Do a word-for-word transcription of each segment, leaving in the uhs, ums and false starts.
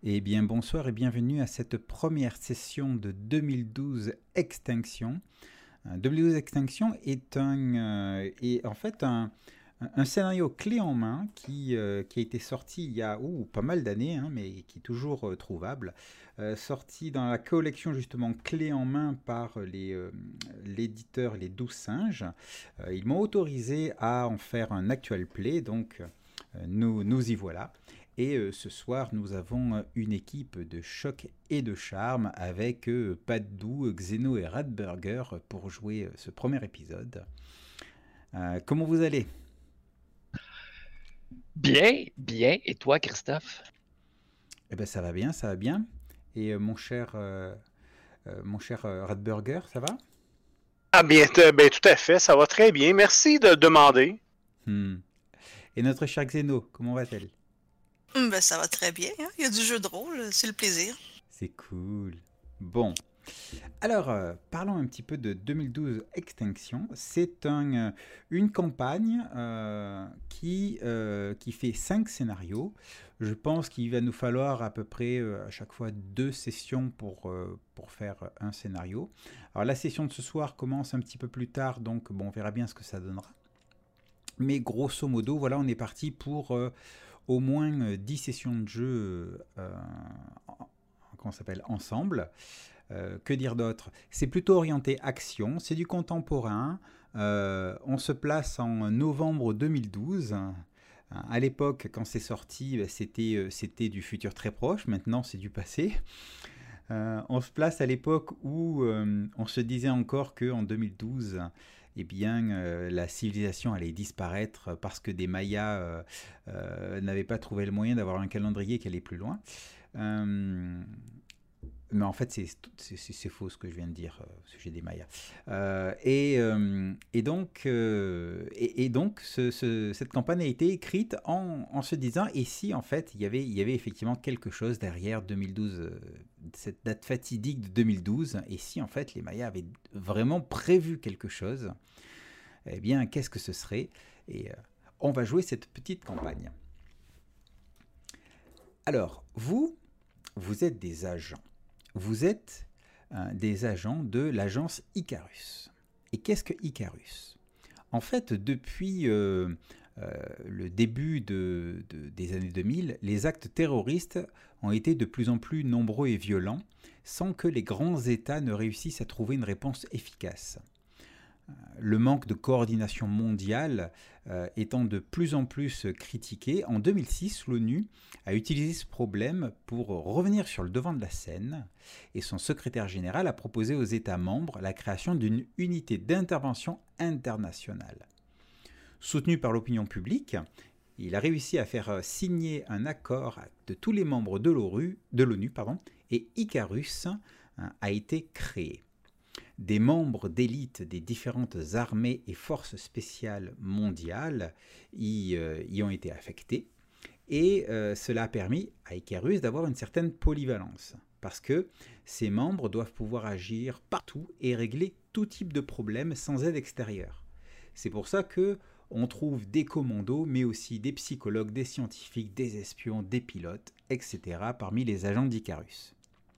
Eh bien, bonsoir et bienvenue à cette première session de deux mille douze Extinction. Euh, deux mille douze Extinction est, un, euh, est en fait un, un scénario clé en main qui, euh, qui a été sorti il y a ouh, pas mal d'années, hein, mais qui est toujours euh, trouvable. Euh, sorti dans la collection justement clé en main par les, euh, l'éditeur Les Douze Singes. Euh, ils m'ont autorisé à en faire un actual play, donc euh, nous, nous y voilà. Et euh, ce soir, nous avons euh, une équipe de choc et de charme avec euh, Padou, Xeno et Radburger pour jouer euh, ce premier épisode. Euh, comment vous allez? Bien, bien. Et toi, Christophe? Eh ben ça va bien, ça va bien. Et euh, mon cher, euh, euh, mon cher euh, Radburger, ça va? Ah bien, t- ben, tout à fait, ça va très bien. Merci de demander. Hmm. Et notre cher Xeno, comment va-t-elle? Hum, Ben, ça va très bien, hein. Il y a du jeu de rôle, c'est le plaisir. C'est cool. Bon. Alors, euh, parlons un petit peu de deux mille douze Extinction. C'est un, euh, une campagne euh, qui, euh, qui fait cinq scénarios. Je pense qu'il va nous falloir à peu près euh, à chaque fois deux sessions pour, euh, pour faire un scénario. Alors, la session de ce soir commence un petit peu plus tard, donc bon, on verra bien ce que ça donnera. Mais grosso modo, voilà, on est parti pour euh, au moins euh, dix sessions de jeu euh, en- comment ça s'appelle, ensemble. Euh, que dire d'autre? C'est plutôt orienté action, c'est du contemporain. Euh, on se place en novembre deux mille douze. À l'époque, quand c'est sorti, c'était, euh, c'était du futur très proche. Maintenant, c'est du passé. Euh, on se place à l'époque où euh, on se disait encore qu'en deux mille douze, eh bien, euh, la civilisation allait disparaître parce que des Mayas euh, euh, n'avaient pas trouvé le moyen d'avoir un calendrier qui allait plus loin. Euh, mais en fait, c'est, c'est, c'est faux ce que je viens de dire euh, au sujet des Mayas. Euh, et, euh, et donc, euh, et, et donc ce, ce, cette campagne a été écrite en, en se disant, et si en fait, il y avait, il y avait effectivement quelque chose derrière deux mille douze, euh, cette date fatidique de deux mille douze, et si en fait les Mayas avaient vraiment prévu quelque chose, eh bien, qu'est-ce que ce serait? Et euh, on va jouer cette petite campagne. Alors, vous, vous êtes des agents. Vous êtes euh, des agents de l'agence Icarus. Et qu'est-ce que Icarus? En fait, depuis euh, euh, le début de, de, des années deux mille, les actes terroristes ont été de plus en plus nombreux et violents, sans que les grands États ne réussissent à trouver une réponse efficace. Le manque de coordination mondiale euh, étant de plus en plus critiqué, en deux mille six, l'ONU a utilisé ce problème pour revenir sur le devant de la scène et son secrétaire général a proposé aux États membres la création d'une unité d'intervention internationale. Soutenu par l'opinion publique, il a réussi à faire signer un accord de tous les membres de l'ONU, de l'ONU pardon, et Icarus hein, a été créé. Des membres d'élite des différentes armées et forces spéciales mondiales y, euh, y ont été affectés. Et euh, cela a permis à Icarus d'avoir une certaine polyvalence. Parce que ces membres doivent pouvoir agir partout et régler tout type de problème sans aide extérieure. C'est pour ça que on trouve des commandos, mais aussi des psychologues, des scientifiques, des espions, des pilotes, et cetera parmi les agents d'Icarus.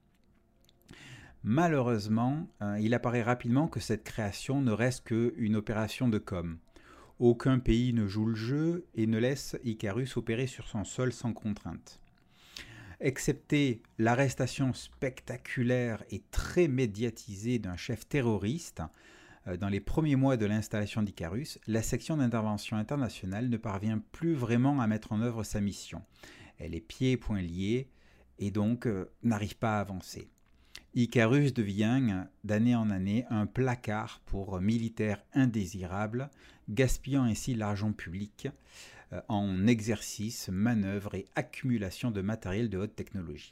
Malheureusement, euh, il apparaît rapidement que cette création ne reste qu'une opération de com. Aucun pays ne joue le jeu et ne laisse Icarus opérer sur son sol sans contrainte. Excepté l'arrestation spectaculaire et très médiatisée d'un chef terroriste, euh, dans les premiers mois de l'installation d'Icarus, la section d'intervention internationale ne parvient plus vraiment à mettre en œuvre sa mission. Elle est pieds et poings liés et donc euh, n'arrive pas à avancer. Icarus devient d'année en année un placard pour militaires indésirables, gaspillant ainsi l'argent public euh, en exercices, manœuvres et accumulation de matériel de haute technologie.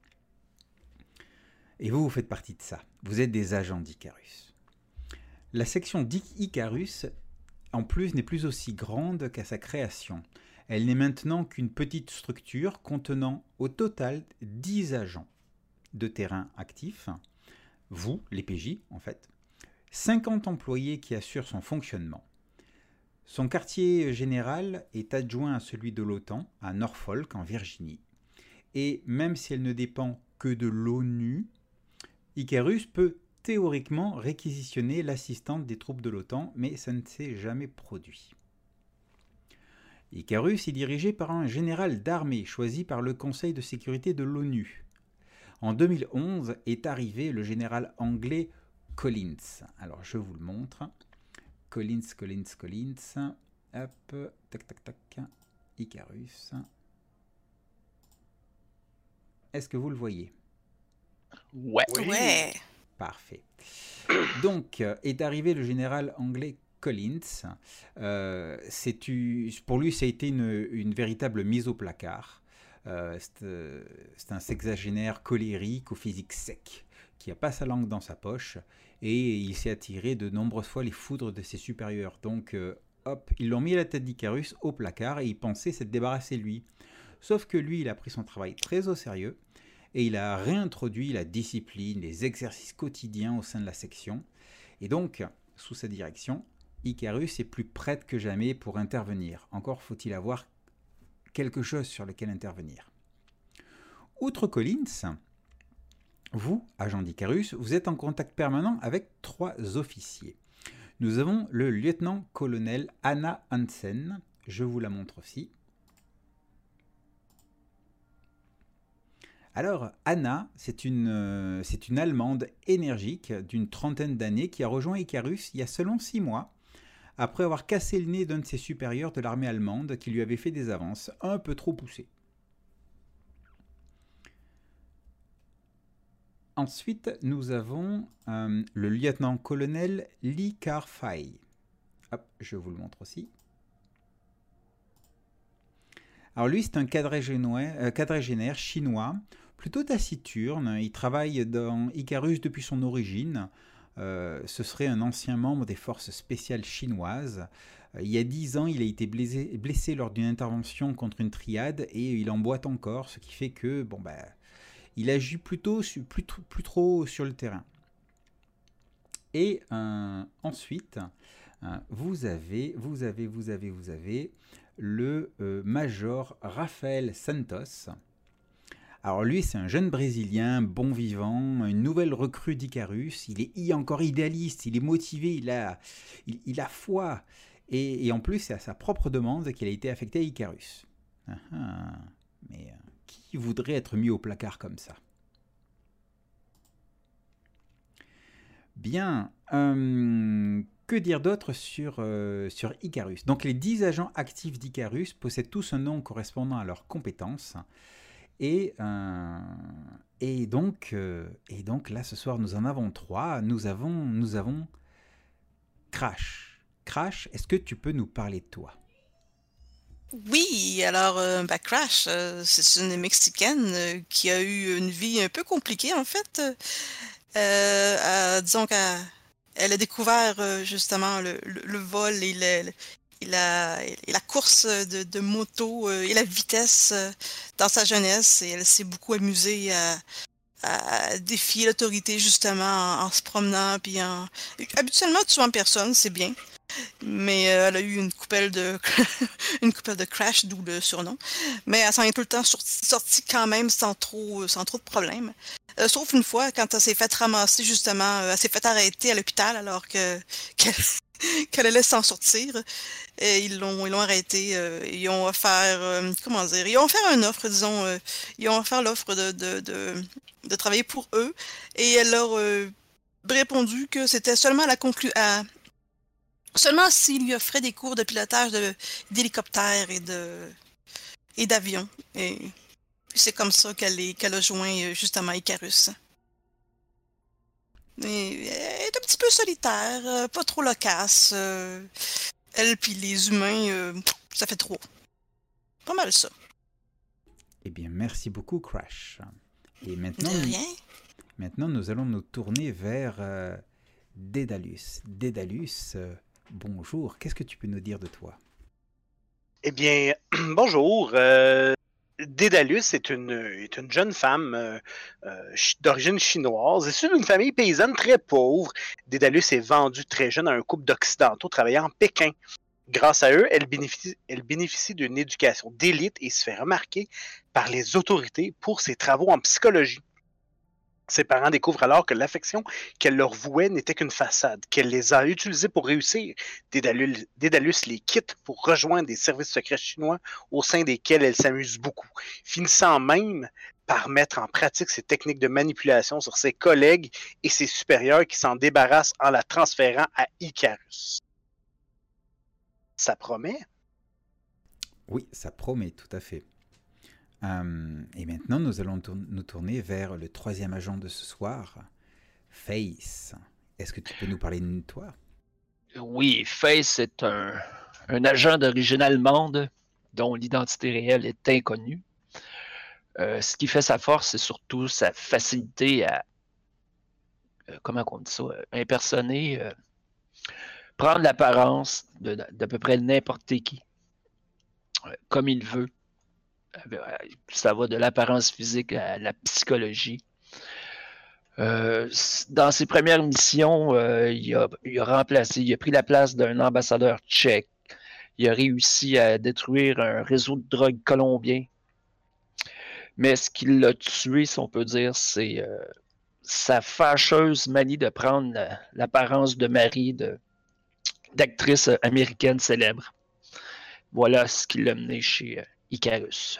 Et vous, vous faites partie de ça. Vous êtes des agents d'Icarus. La section d'Icarus, en plus, n'est plus aussi grande qu'à sa création. Elle n'est maintenant qu'une petite structure contenant au total dix agents de terrain actifs, vous, les P J en fait, cinquante employés qui assurent son fonctionnement. Son quartier général est adjoint à celui de l'OTAN, à Norfolk, en Virginie, Et même si elle ne dépend que de l'ONU, Icarus peut théoriquement réquisitionner l'assistante des troupes de l'OTAN, mais ça ne s'est jamais produit. Icarus est dirigé par un général d'armée choisi par le Conseil de sécurité de l'ONU. En deux mille onze est arrivé le général anglais Collins. Alors je vous le montre. Collins, Collins, Collins. Hop, tac, tac, tac. Icarus. Est-ce que vous le voyez? Ouais. Oui. Ouais. Parfait. Donc, euh, est arrivé le général anglais Collins. Euh, c'est, pour lui, ça a été une, une véritable mise au placard. Euh, c'est, euh, c'est un sexagénaire colérique au physique sec, qui n'a pas sa langue dans sa poche, et il s'est attiré de nombreuses fois les foudres de ses supérieurs. Donc, euh, hop, ils l'ont mis à la tête d'Icarus au placard, et il pensait s'être débarrassé de lui. Sauf que lui, il a pris son travail très au sérieux, et il a réintroduit la discipline, les exercices quotidiens au sein de la section. Et donc, sous sa direction, Icarus est plus prête que jamais pour intervenir. Encore faut-il avoir quelque chose sur lequel intervenir. Outre Collins, vous, agent d'Icarus, vous êtes en contact permanent avec trois officiers. Nous avons le lieutenant-colonel Anna Hansen, je vous la montre aussi. Alors, Anna, c'est une, euh, c'est une Allemande énergique d'une trentaine d'années qui a rejoint Icarus il y a seulement six mois, après avoir cassé le nez d'un de ses supérieurs de l'armée allemande qui lui avait fait des avances un peu trop poussées. Ensuite, nous avons euh, le lieutenant-colonel Li Ka-fai. Hop, je vous le montre aussi. Alors lui, c'est un quadragénaire, euh, quadragénaire chinois, plutôt taciturne. Il travaille dans Icarus depuis son origine. Euh, ce serait un ancien membre des forces spéciales chinoises. Euh, il y a dix ans, il a été blessé, blessé lors d'une intervention contre une triade et il en boite encore, ce qui fait que bon bah, il agit plutôt plus, plus trop sur le terrain. Et euh, ensuite, euh, vous avez, vous avez, vous avez, vous avez le euh, major Rafael Santos. Alors lui, c'est un jeune Brésilien, bon vivant, une nouvelle recrue d'Icarus. Il est encore idéaliste, il est motivé, il a, il, il a foi. Et, et en plus, c'est à sa propre demande qu'il a été affecté à Icarus. Ah, ah, mais euh, qui voudrait être mis au placard comme ça? Bien, euh, que dire d'autre sur, euh, sur Icarus? Donc les dix agents actifs d'Icarus possèdent tous un nom correspondant à leurs compétences. Et, euh, et, donc, euh, et donc là, ce soir, nous en avons trois. Nous avons, nous avons Crash. Crash, est-ce que tu peux nous parler de toi? Oui, alors, euh, bah, Crash, euh, c'est une Mexicaine euh, qui a eu une vie un peu compliquée, en fait. Euh, euh, disons qu'elle elle a découvert euh, justement le, le, le vol et, le, et, la, et la course de, de moto euh, et la vitesse euh, dans sa jeunesse. Et elle s'est beaucoup amusée à, à défier l'autorité justement en, en se promenant. Puis en... Habituellement, tuant personne, c'est bien. Mais euh, elle a eu une coupelle de une coupelle de crash, d'où le surnom. Mais elle s'en est tout le temps sortie, sortie quand même sans trop sans trop de problèmes. Euh, sauf une fois, quand elle s'est fait ramasser justement, euh, elle s'est fait arrêter à l'hôpital alors que qu'elle, qu'elle allait s'en sortir. Et ils l'ont ils l'ont arrêtée. Euh, ils ont offert euh, comment dire, ils ont offert une offre, disons, euh, ils ont offert l'offre de de, de de travailler pour eux. Et elle leur euh, répondu que c'était seulement à la conclu à Seulement s'il lui offrait des cours de pilotage de, d'hélicoptères et de et d'avions. Et c'est comme ça qu'elle, est, qu'elle a joint justement Icarus. Et elle est un petit peu solitaire, pas trop loquace. Elle puis les humains, ça fait trop. Pas mal ça. Eh bien, merci beaucoup, Crash. Et maintenant, de rien. Maintenant, nous allons nous tourner vers euh, Dédalus. Dédalus, euh, bonjour. Qu'est-ce que tu peux nous dire de toi? Eh bien, bonjour. Euh, Dédalus est une, est une jeune femme euh, euh, d'origine chinoise, issue d'une famille paysanne très pauvre. Dédalus est vendue très jeune à un couple d'Occidentaux travaillant en Pékin. Grâce à eux, elle bénéficie, elle bénéficie d'une éducation d'élite et se fait remarquer par les autorités pour ses travaux en psychologie. Ses parents découvrent alors que l'affection qu'elle leur vouait n'était qu'une façade, qu'elle les a utilisés pour réussir. Dédalus, Dédalus les quitte pour rejoindre des services secrets chinois au sein desquels elle s'amuse beaucoup, finissant même par mettre en pratique ses techniques de manipulation sur ses collègues et ses supérieurs qui s'en débarrassent en la transférant à Icarus. Ça promet? Oui, ça promet, tout à fait. Euh, et maintenant, nous allons tour- nous tourner vers le troisième agent de ce soir, Face. Est-ce que tu peux nous parler de toi? Oui, Face est un, un agent d'origine allemande dont l'identité réelle est inconnue. Euh, ce qui fait sa force, c'est surtout sa facilité à, euh, comment on dit ça, euh, impersoner, euh, prendre l'apparence de- d'à peu près n'importe qui, euh, comme il veut. Euh, Ça va de l'apparence physique à la psychologie. Euh, dans ses premières missions, euh, il, a, il a remplacé, il a pris la place d'un ambassadeur tchèque. Il a réussi à détruire un réseau de drogue colombien. Mais ce qui l'a tué, si on peut dire, c'est euh, sa fâcheuse manie de prendre la- l'apparence de mari de, d'actrice américaine célèbre. Voilà ce qui l'a mené chez euh, Icarus.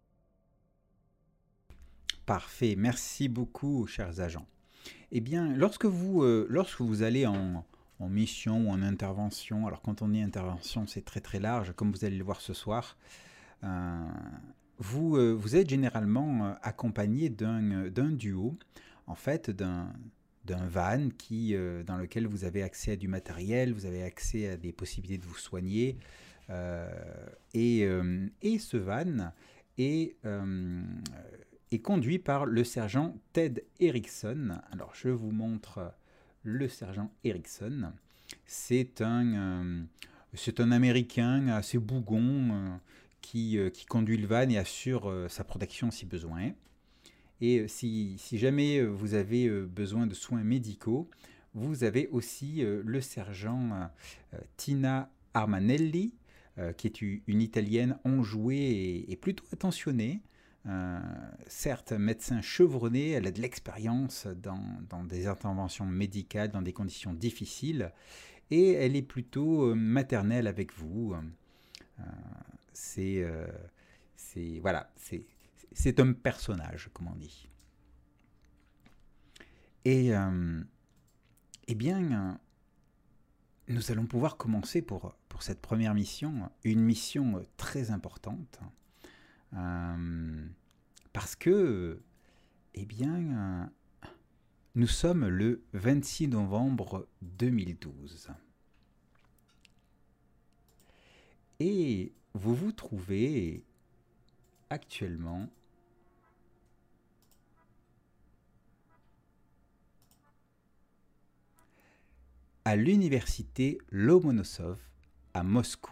Parfait, merci beaucoup, chers agents. Eh bien, lorsque vous, euh, lorsque vous allez en, en mission ou en intervention, alors quand on dit intervention, c'est très très large, comme vous allez le voir ce soir, euh, vous, euh, vous êtes généralement euh, accompagné d'un, d'un duo, en fait, d'un, d'un van qui, euh, dans lequel vous avez accès à du matériel, vous avez accès à des possibilités de vous soigner, euh, et, euh, et ce van est, euh, est conduit par le sergent Ted Erickson. Alors, je vous montre le sergent Erickson. C'est un, euh, c'est un Américain assez bougon euh, qui, euh, qui conduit le van et assure euh, sa protection si besoin. Et euh, si, si jamais euh, vous avez euh, besoin de soins médicaux, vous avez aussi euh, le sergent euh, Tina Armanelli, euh, qui est une Italienne enjouée et, et plutôt attentionnée. Euh, certes, médecin chevronné, elle a de l'expérience dans, dans des interventions médicales, dans des conditions difficiles, et elle est plutôt euh, maternelle avec vous. Euh, c'est, euh, c'est, voilà, c'est, c'est un personnage, comme on dit. Et, euh, eh bien, euh, nous allons pouvoir commencer pour, pour cette première mission, une mission très importante. Euh, parce que, eh bien, euh, nous sommes le vingt-six novembre deux mille douze. Et vous vous trouvez actuellement à l'université Lomonosov à Moscou.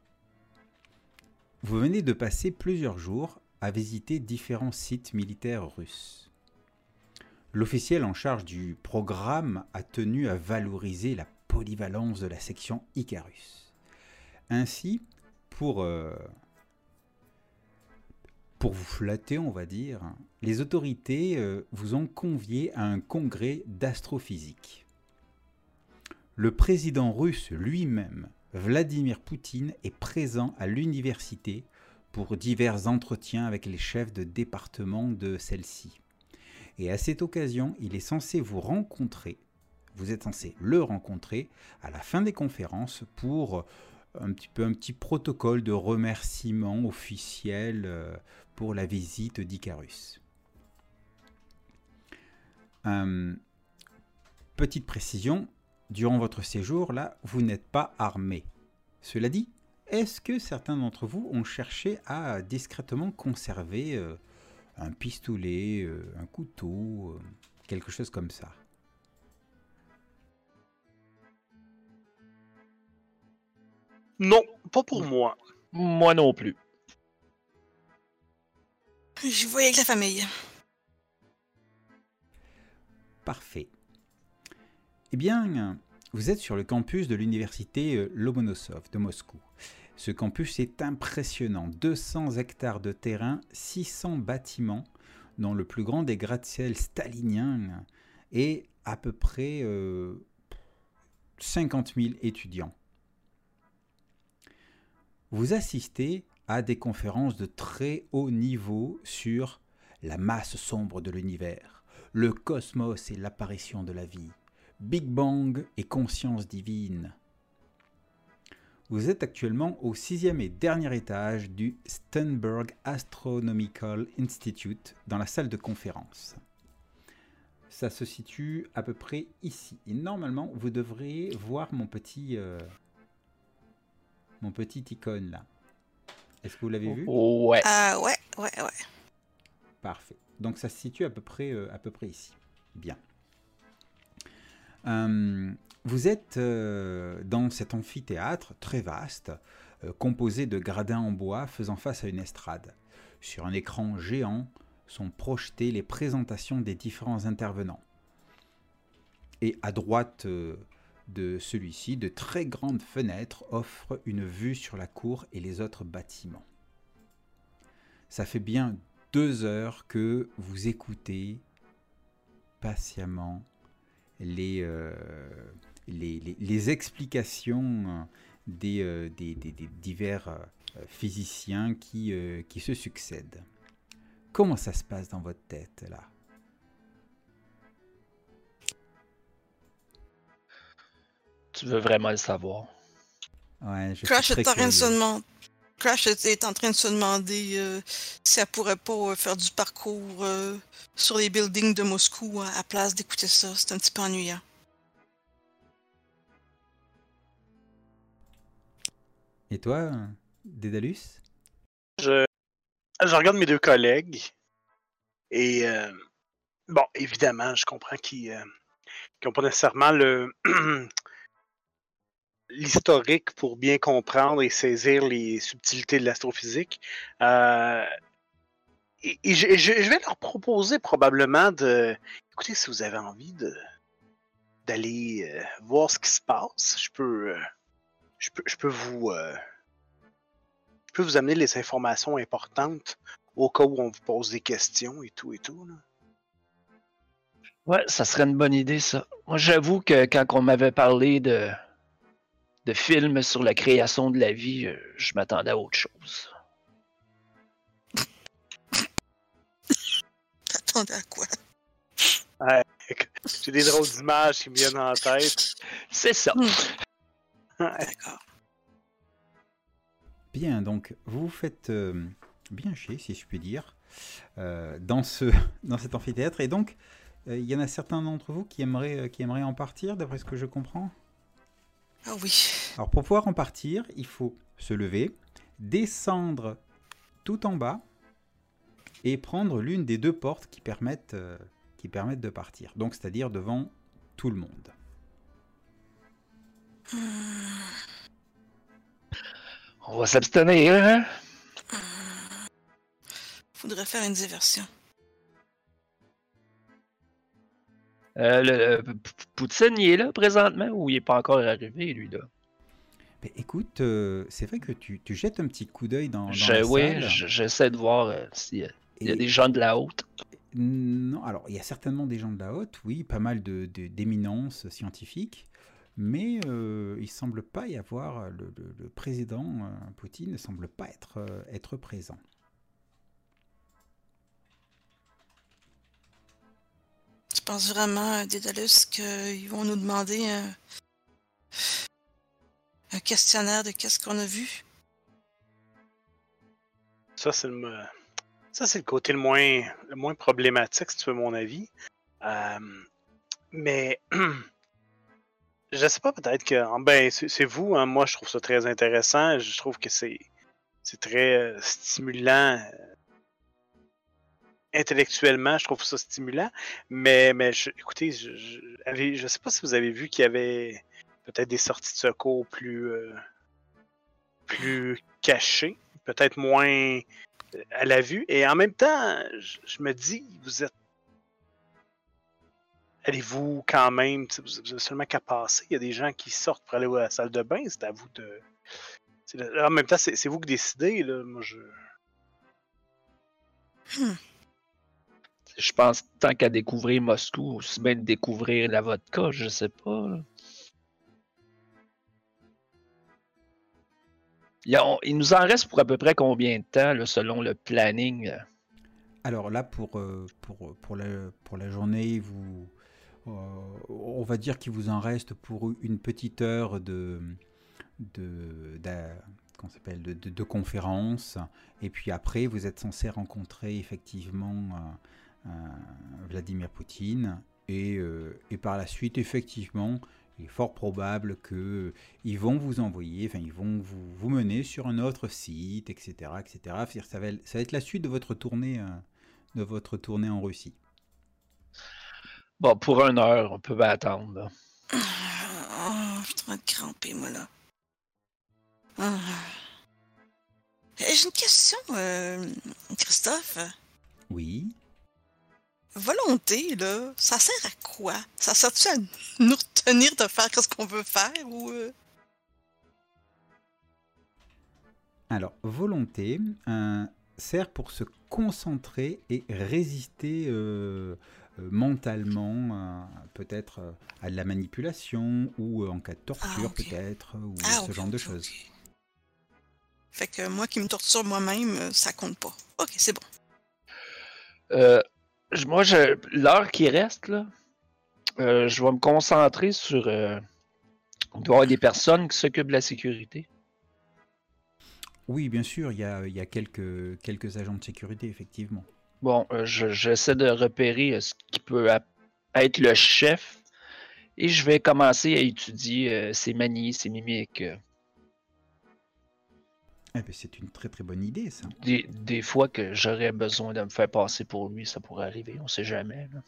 Vous venez de passer plusieurs jours à visiter différents sites militaires russes. L'officiel en charge du programme a tenu à valoriser la polyvalence de la section Icarus. Ainsi, pour, euh, pour vous flatter, on va dire, les autorités euh, vous ont convié à un congrès d'astrophysique. Le président russe lui-même, Vladimir Poutine, est présent à l'université pour divers entretiens avec les chefs de département de celle-ci. Et à cette occasion, il est censé vous rencontrer, vous êtes censé le rencontrer à la fin des conférences pour un petit peu un petit protocole de remerciement officiel pour la visite d'Icarus. Euh, petite précision, durant votre séjour, là, vous n'êtes pas armé. Cela dit, est-ce que certains d'entre vous ont cherché à discrètement conserver euh, un pistolet, euh, un couteau, euh, quelque chose comme ça? Non, pas pour moi. Moi non plus. Je voyais avec la famille. Parfait. Eh bien, vous êtes sur le campus de l'université euh, Lomonosov de Moscou. Ce campus est impressionnant. deux cents hectares de terrain, six cents bâtiments, dont le plus grand des gratte-ciel staliniens et à peu près euh, cinquante mille étudiants. Vous assistez à des conférences de très haut niveau sur la masse sombre de l'univers, le cosmos et l'apparition de la vie, Big Bang et conscience divine. Vous êtes actuellement au sixième et dernier étage du Sternberg Astronomical Institute dans la salle de conférence. Ça se situe à peu près ici. Et normalement, vous devriez voir mon petit, euh, mon petit icône là. Est-ce que vous l'avez vu? Ouais. Ah ouais, ouais, ouais. Parfait. Donc ça se situe à peu près, euh, à peu près ici. Bien. Euh, vous êtes euh, dans cet amphithéâtre très vaste, euh, composé de gradins en bois faisant face à une estrade. Sur un écran géant sont projetées les présentations des différents intervenants. Et à droite euh, de celui-ci, de très grandes fenêtres offrent une vue sur la cour et les autres bâtiments. Ça fait bien deux heures que vous écoutez patiemment les, euh, les, les, les explications des, euh, des, des, des divers euh, physiciens qui, euh, qui se succèdent. Comment ça se passe dans votre tête, là? Tu veux vraiment le savoir? Ouais, je Crash suis très est en train de se curieux. demander. Crash est en train de se demander euh, si elle pourrait pas euh, faire du parcours euh, sur les buildings de Moscou à, à place d'écouter ça. C'est un petit peu ennuyant. Et toi, Dédalus? Je, je regarde mes deux collègues et euh, bon, évidemment, je comprends qu'ils euh, n'ont pas nécessairement le l'historique pour bien comprendre et saisir les subtilités de l'astrophysique. Euh, et et je, je- je vais leur proposer probablement de... Écoutez, si vous avez envie de d'aller euh, voir ce qui se passe, je peux, euh, je peux, je peux vous, euh, je peux vous amener les informations importantes au cas où on vous pose des questions et tout et tout. Là. Ouais, ça serait une bonne idée, ça. Moi, j'avoue que quand on m'avait parlé de, de films sur la création de la vie, euh, je m'attendais à autre chose. T'attendais à quoi? J'ai des drôles d'images qui me viennent en tête. C'est ça. D'accord. Bien, donc vous vous faites euh, bien chier, si je puis dire, euh, dans, ce, dans cet amphithéâtre. Et donc, euh, il y en a certains d'entre vous qui aimeraient, euh, qui aimeraient en partir, d'après ce que je comprends. Ah oui. Alors, pour pouvoir en partir, il faut se lever, descendre tout en bas et prendre l'une des deux portes qui permettent, euh, qui permettent de partir. Donc, c'est-à-dire devant tout le monde. On va s'abstenir, hein? Faudrait faire une diversion. Euh, le, le P- Poutine, il est là présentement ou il est pas encore arrivé, lui, là? Ben, écoute, euh, c'est vrai que tu, tu jettes un petit coup d'œil dans, dans Je, la oui, salle. je- j'essaie de voir euh, s'il y a, il y a Et- des gens de la haute. Non, alors il y a certainement des gens de la haute, oui, pas mal de, de- d'éminences scientifiques, mais euh, il semble pas y avoir, le, le- le président euh, Poutine ne semble pas être, euh, être présent. Tu penses vraiment, Dédalus, qu'ils vont nous demander un, un questionnaire de qu'est-ce qu'on a vu? Ça, c'est le, me- ça, c'est le côté le moins, le moins problématique, si tu veux mon avis. Euh, mais je sais pas, peut-être que ben c'est, c'est vous, hein, moi je trouve ça très intéressant. Je trouve que c'est, c'est très euh, stimulant. euh, Intellectuellement, je trouve ça stimulant. Mais, mais je- écoutez, je, je, avez- je sais pas si vous avez vu qu'il y avait peut-être des sorties de secours plus, euh, plus cachées, peut-être moins euh, à la vue. Et en même temps, je, je me dis, vous êtes. allez-vous quand même, tu sais, vous vous avez seulement qu'à passer. Il y a des gens qui sortent pour aller à la salle de bain, c'est à vous de. c'est le- En même temps, c'est c'est vous qui décidez, là. Moi, je. Hmm. Je pense tant qu'à découvrir Moscou, aussi bien de découvrir la vodka, je sais pas. là. Il, y a- on- il nous en reste pour à peu près combien de temps, là, selon le planning? euh? Alors là, pour, euh, pour, pour, la, pour la journée, vous, euh, on va dire qu'il vous en reste pour une petite heure de, de, d'a- qu'on s'appelle, de, de, de conférence. Et puis après, vous êtes censé rencontrer effectivement euh, euh, Vladimir Poutine. Et, euh, et par la suite, effectivement, il est fort probable qu'ils vont vous envoyer, enfin, ils vont vous, vous mener sur un autre site, et cetera, et cetera. C'est-à-dire, Ça va, ça va être la suite de votre tournée, euh, de votre tournée en Russie. Bon, pour une heure, on peut bien attendre. là. Oh, je suis en train de cramper, moi, là. Ah. Euh, J'ai une question, euh, Christophe. Oui. Volonté, là, ça sert à quoi? Ça sert-tu à nous retenir de faire ce qu'on veut faire ou... euh, Alors, volonté euh, sert pour se concentrer et résister euh, euh, mentalement, euh, peut-être euh, à de la manipulation ou euh, en cas de torture, Ah, ok. peut-être, ou Ah, ce ok, genre de ok, choses. ok. Fait que moi qui me torture moi-même, euh, ça compte pas. Ok, c'est bon. Euh, je- moi, je, l'heure qui reste, là, euh, je vais me concentrer sur. euh, il doit y avoir des personnes qui s'occupent de la sécurité. Oui, bien sûr, il y a, il y a quelques, quelques agents de sécurité, effectivement. Bon, euh, je- j'essaie de repérer euh, ce qui peut a- être le chef et je vais commencer à étudier euh, ses manies, ses mimiques. euh. Eh ben, c'est une très très bonne idée, ça. Des, des fois que j'aurais besoin de me faire passer pour lui, ça pourrait arriver, on sait jamais. là.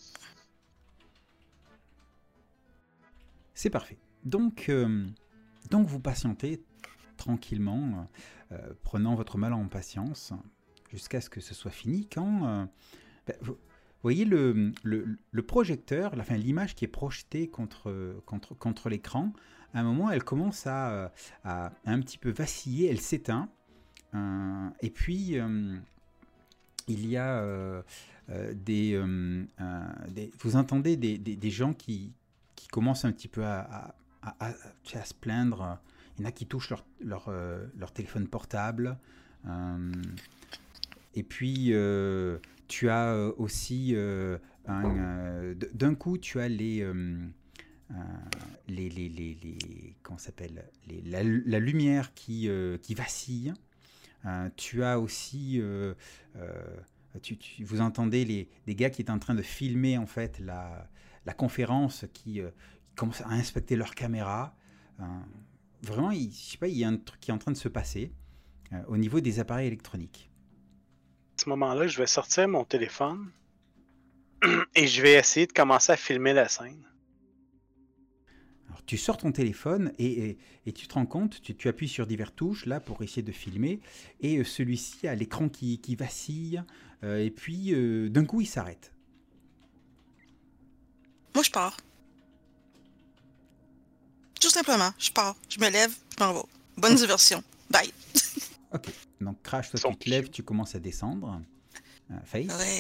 C'est parfait. Donc, euh, donc vous patientez tranquillement, euh, euh, prenant votre mal en patience, jusqu'à ce que ce soit fini. Quand euh, ben, vous voyez le, le, le projecteur, la- enfin, l'image qui est projetée contre, contre, contre l'écran, à un moment, elle commence à, à, à un petit peu vaciller, elle s'éteint. euh, et puis, euh, il y a euh, euh, des, euh, euh, des- Vous entendez des, des, des gens qui, qui commencent un petit peu à, à, à, à- à se plaindre. Il y en a qui touchent leur, leur, euh, leur téléphone portable. Euh, et puis, euh, tu as euh, aussi euh, un, euh, d- d'un coup, tu as les, euh, euh, les, les, les, les- comment ça s'appelle, les, la, la lumière qui, euh, qui vacille. Euh, tu as aussi, euh, euh, tu, tu- vous entendez les, les gars qui est en train de filmer en fait la, la conférence, qui, euh, qui commencent à inspecter leur caméra. Euh, vraiment, il, je sais pas, il y a un truc qui est en train de se passer euh, au niveau des appareils électroniques. À ce moment-là, je vais sortir mon téléphone et je vais essayer de commencer à filmer la scène. Alors, tu sors ton téléphone et, et, et tu te rends compte, tu, tu appuies sur diverses touches là pour essayer de filmer, et euh, celui-ci a l'écran qui, qui vacille, euh, et puis euh, d'un coup il s'arrête. Moi, je pars. Tout simplement, je pars. Je me lève, je m'en vais. Bonne diversion. Bye. Ok, donc Crash, toi Son tu te lèves, cue. tu commences à descendre. Euh, Face. Ouais.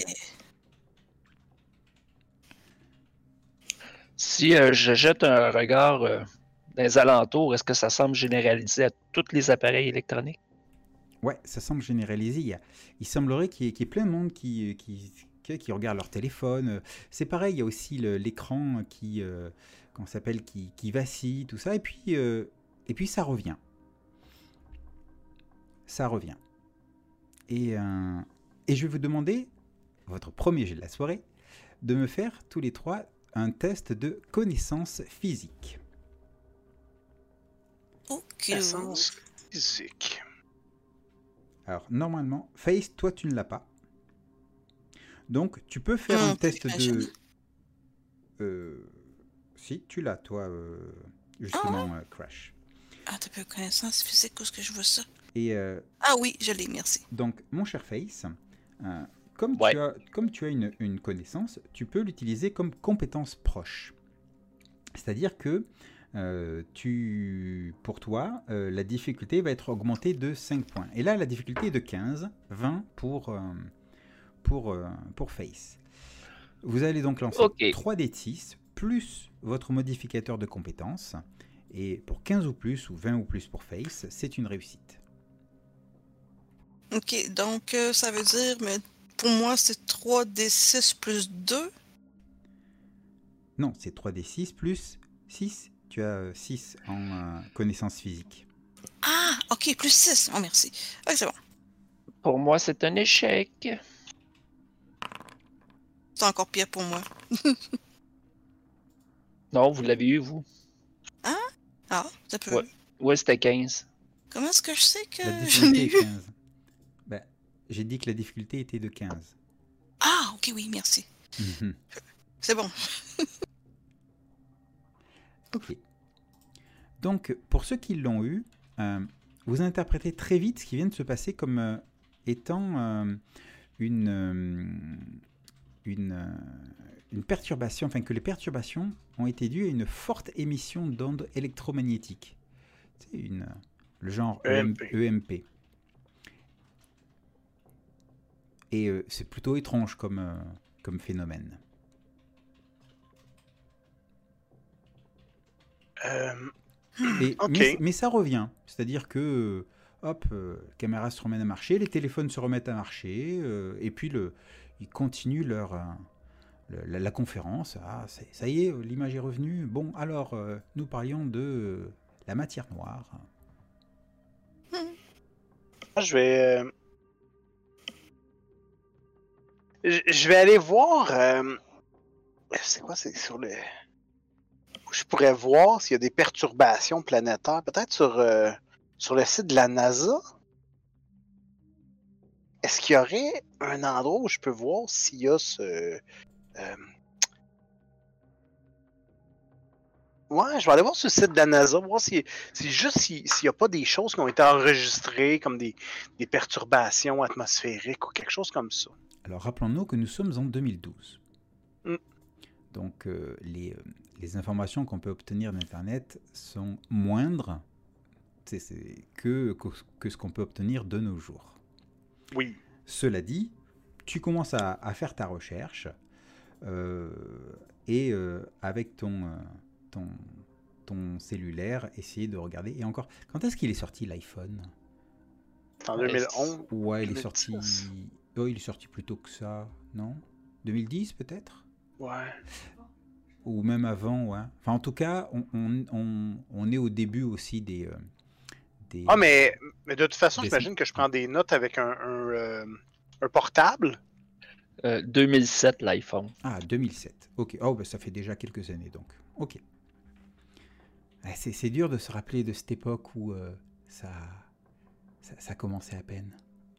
Si euh, je jette un regard euh, dans les alentours, est-ce que ça semble généralisé à tous les appareils électroniques? Ouais, ça semble généralisé. Il, y a- il semblerait qu'il y, ait, qu'il y ait plein de monde qui, qui, qui, qui regarde leur téléphone. C'est pareil, il y a aussi le- l'écran qui, euh, comment ça s'appelle, qui, qui vacille, tout ça. Et puis, euh, et puis ça revient. Ça revient. Et, euh, et je vais vous demander, votre premier jet de la soirée, de me faire tous les trois un test de connaissance physique. Ok. Essence physique. Alors, normalement, Face, toi, tu ne l'as pas. Donc, tu peux faire Hum, un test j'imagine. de... Euh, si, tu l'as, toi, euh, Ah ouais? justement, euh, Crash. Ah, t'as peu de connaissance physique, où est-ce que je vois ça? Et euh, Ah oui, je l'ai, merci. donc, mon cher Face, euh, comme Ouais. tu as, comme tu as une, une connaissance, tu peux l'utiliser comme compétence proche. C'est-à-dire que euh, tu, pour toi, euh, la difficulté va être augmentée de cinq points. Et là, la difficulté est de quinze, vingt pour, euh, pour, euh, pour Face. Vous allez donc lancer Ok. trois dés de six plus votre modificateur de compétence. Et pour quinze ou plus, ou vingt ou plus pour Face, c'est une réussite. Ok, donc euh, ça veut dire, mais pour moi, c'est trois d six plus deux. Non, c'est trois dés six plus six. Tu as euh, six en euh, connaissance physique. Ah, ok, plus six. Oh, merci. Ok, c'est bon. Pour moi, c'est un échec. C'est encore pire pour moi. Non, vous l'avez eu, vous. Ah, ça peut. Ouais. Ouais, c'était quinze. Comment est-ce que je sais La que j'en difficulté ai est eu? quinze. Ben, j'ai dit que la difficulté était de quinze. Ah, ok, oui, merci. Mhm. C'est bon. Ok. Donc, pour ceux qui l'ont eu, euh, vous interprétez très vite ce qui vient de se passer comme euh, étant euh, une, euh, une, euh, une perturbation, enfin que les perturbations ont été dues à une forte émission d'ondes électromagnétiques. C'est une, le genre E M P. E M P. Et euh, c'est plutôt étrange comme, euh, comme phénomène. Euh, Et, Ok. mais, mais ça revient. C'est-à-dire que, euh, hop, euh, la caméra se remet à marcher, les téléphones se remettent à marcher, euh, et puis le, ils continuent leur, euh, le- la, la conférence. Ah, c'est- ça y est, euh, l'image est revenue. Bon, alors, euh, nous parlions de euh, la matière noire. Je vais. euh, Je je vais aller voir. euh, C'est quoi, c'est sur le. Je pourrais voir s'il y a des perturbations planétaires, peut-être sur, euh, sur le site de la NASA. Est-ce qu'il y aurait un endroit où je peux voir s'il y a ce. euh, Ouais, je vais aller voir sur le site de la NASA, voir si, si juste si- s'il n'y a pas des choses qui ont été enregistrées, comme des, des perturbations atmosphériques ou quelque chose comme ça. Alors, rappelons-nous que nous sommes en deux mille douze. Mm. Donc, euh, les, euh, les informations qu'on peut obtenir d'Internet sont moindres c'est- c'est que, que, que ce qu'on peut obtenir de nos jours. Oui. Cela dit, tu commences à, à faire ta recherche euh, et euh, avec ton, euh, ton, ton cellulaire, essayer de regarder. Et encore, quand est-ce qu'il est sorti l'iPhone? C'est en Ouais, deux mille onze. Ouais, il est deux mille sorti. dix. Oh, il est sorti plus tôt que ça, non? deux mille dix peut-être? Ouais. Ou même avant, ouais. Enfin, en tout cas, on, on, on, on est au début aussi des. euh, des Ah, mais, mais de toute façon, Des- j'imagine que je prends des notes avec un, un, euh, un portable. Euh, deux mille sept, l'iPhone. Ah, deux mille sept. Ok. Oh, bah, ça fait déjà quelques années donc. Ok. Ah, C'est c'est dur de se rappeler de cette époque où euh, ça, ça, ça commençait à peine.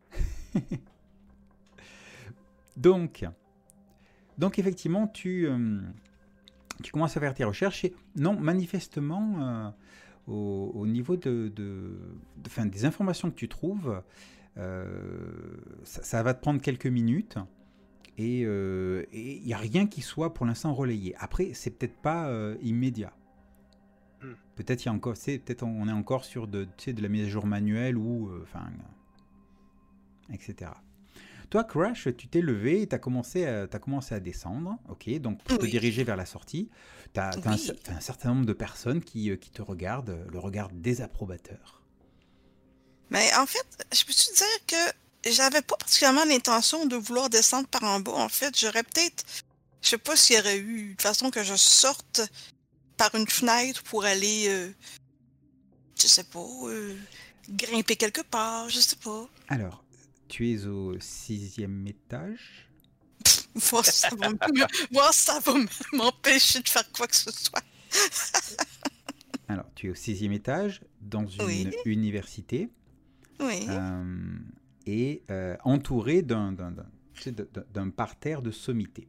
donc, donc, effectivement, tu, euh, tu commences à faire tes recherches et non, manifestement, euh, au, au niveau de, de, de- fin, des informations que tu trouves, euh, ça, ça va te prendre quelques minutes. Et il n'y a rien qui soit pour l'instant relayé. Après, c'est peut-être pas euh, immédiat. Hmm. Peut-être il y a encore, c'est peut-être on est encore sur de, tu sais, de la mise à jour manuelle ou, enfin, euh, et cetera. Toi, Crash, tu t'es levé et tu as commencé, à- t'as commencé à descendre. Ok, donc pour te Oui. diriger vers la sortie, tu as, un, Oui. cer- t'as un certain nombre de personnes qui, euh, qui te regardent, euh, le regard désapprobateur. Mais en fait, je peux-tu dire que j'avais pas particulièrement l'intention de vouloir descendre par en bas. En fait, j'aurais peut-être, je sais pas s'il y aurait eu une façon que je sorte par une fenêtre pour aller, euh, je sais pas, euh, grimper quelque part, je sais pas. Alors, tu es au sixième étage. Voir si ça va me- voir si ça va m- m'empêcher de faire quoi que ce soit. Alors, tu es au sixième étage dans une Oui. université. Oui. Euh, et euh, entouré d'un, d'un, d'un, tu sais, d'un- d'un parterre de sommités.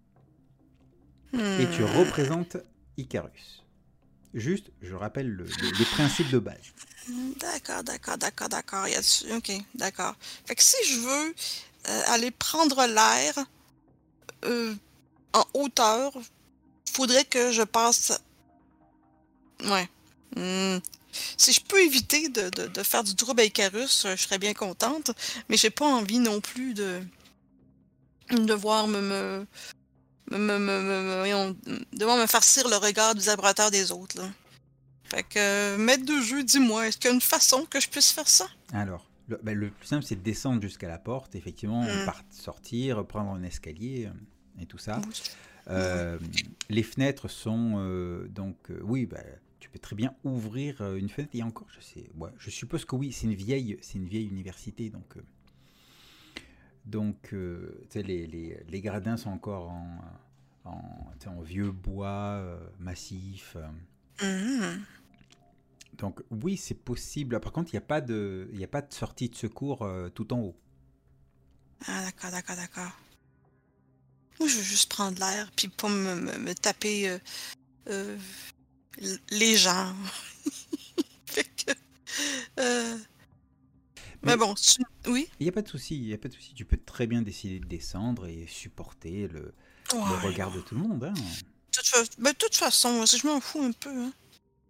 Et tu Hmm. représentes Icarus. Juste, je rappelle le- le- les principes de base. D'accord, d'accord, d'accord, d'accord. Y a-tu... Ok, d'accord. Fait que si je veux euh, aller prendre l'air euh, en hauteur, faudrait que je passe. Ouais. Hmm. Si je peux éviter de, de, de faire du trouble à Icarus, euh, je serais bien contente, mais j'ai pas envie non plus de, de voir me, me, me, me, me- me- voyons, de voir me farcir le regard des laboratoires des autres, là. Fait que, euh, maître de jeu, dis-moi, est-ce qu'il y a une façon que je puisse faire ça? Alors, le, ben, le plus simple, c'est de descendre jusqu'à la porte, effectivement, Hmm. part, sortir, prendre un escalier euh, et tout ça. Oui. Euh, les fenêtres sont euh, donc euh, oui, bah, tu peux très bien ouvrir euh, une fenêtre. Et encore, je sais, ouais, je suppose que oui, c'est une vieille, c'est une vieille université, donc euh, donc euh, tu sais, les, les, les gradins sont encore en, en, tu sais, en vieux bois euh, massif. euh. Mhm. Donc oui, c'est possible. Par contre, il n'y a pas de, il y a pas de sortie de secours euh, tout en haut. Ah, d'accord, d'accord, d'accord. Moi, je veux juste prendre l'air, puis pas me, me, me taper euh, euh, l- les gens. Fait que, euh, mais Mais bon, c'est- oui. il n'y a pas de souci, il y a pas de souci. Tu peux très bien décider de descendre et supporter le, le Ouais. regard de tout le monde. Hein. De toute, fa- ben, de toute façon, je m'en fous un peu, hein.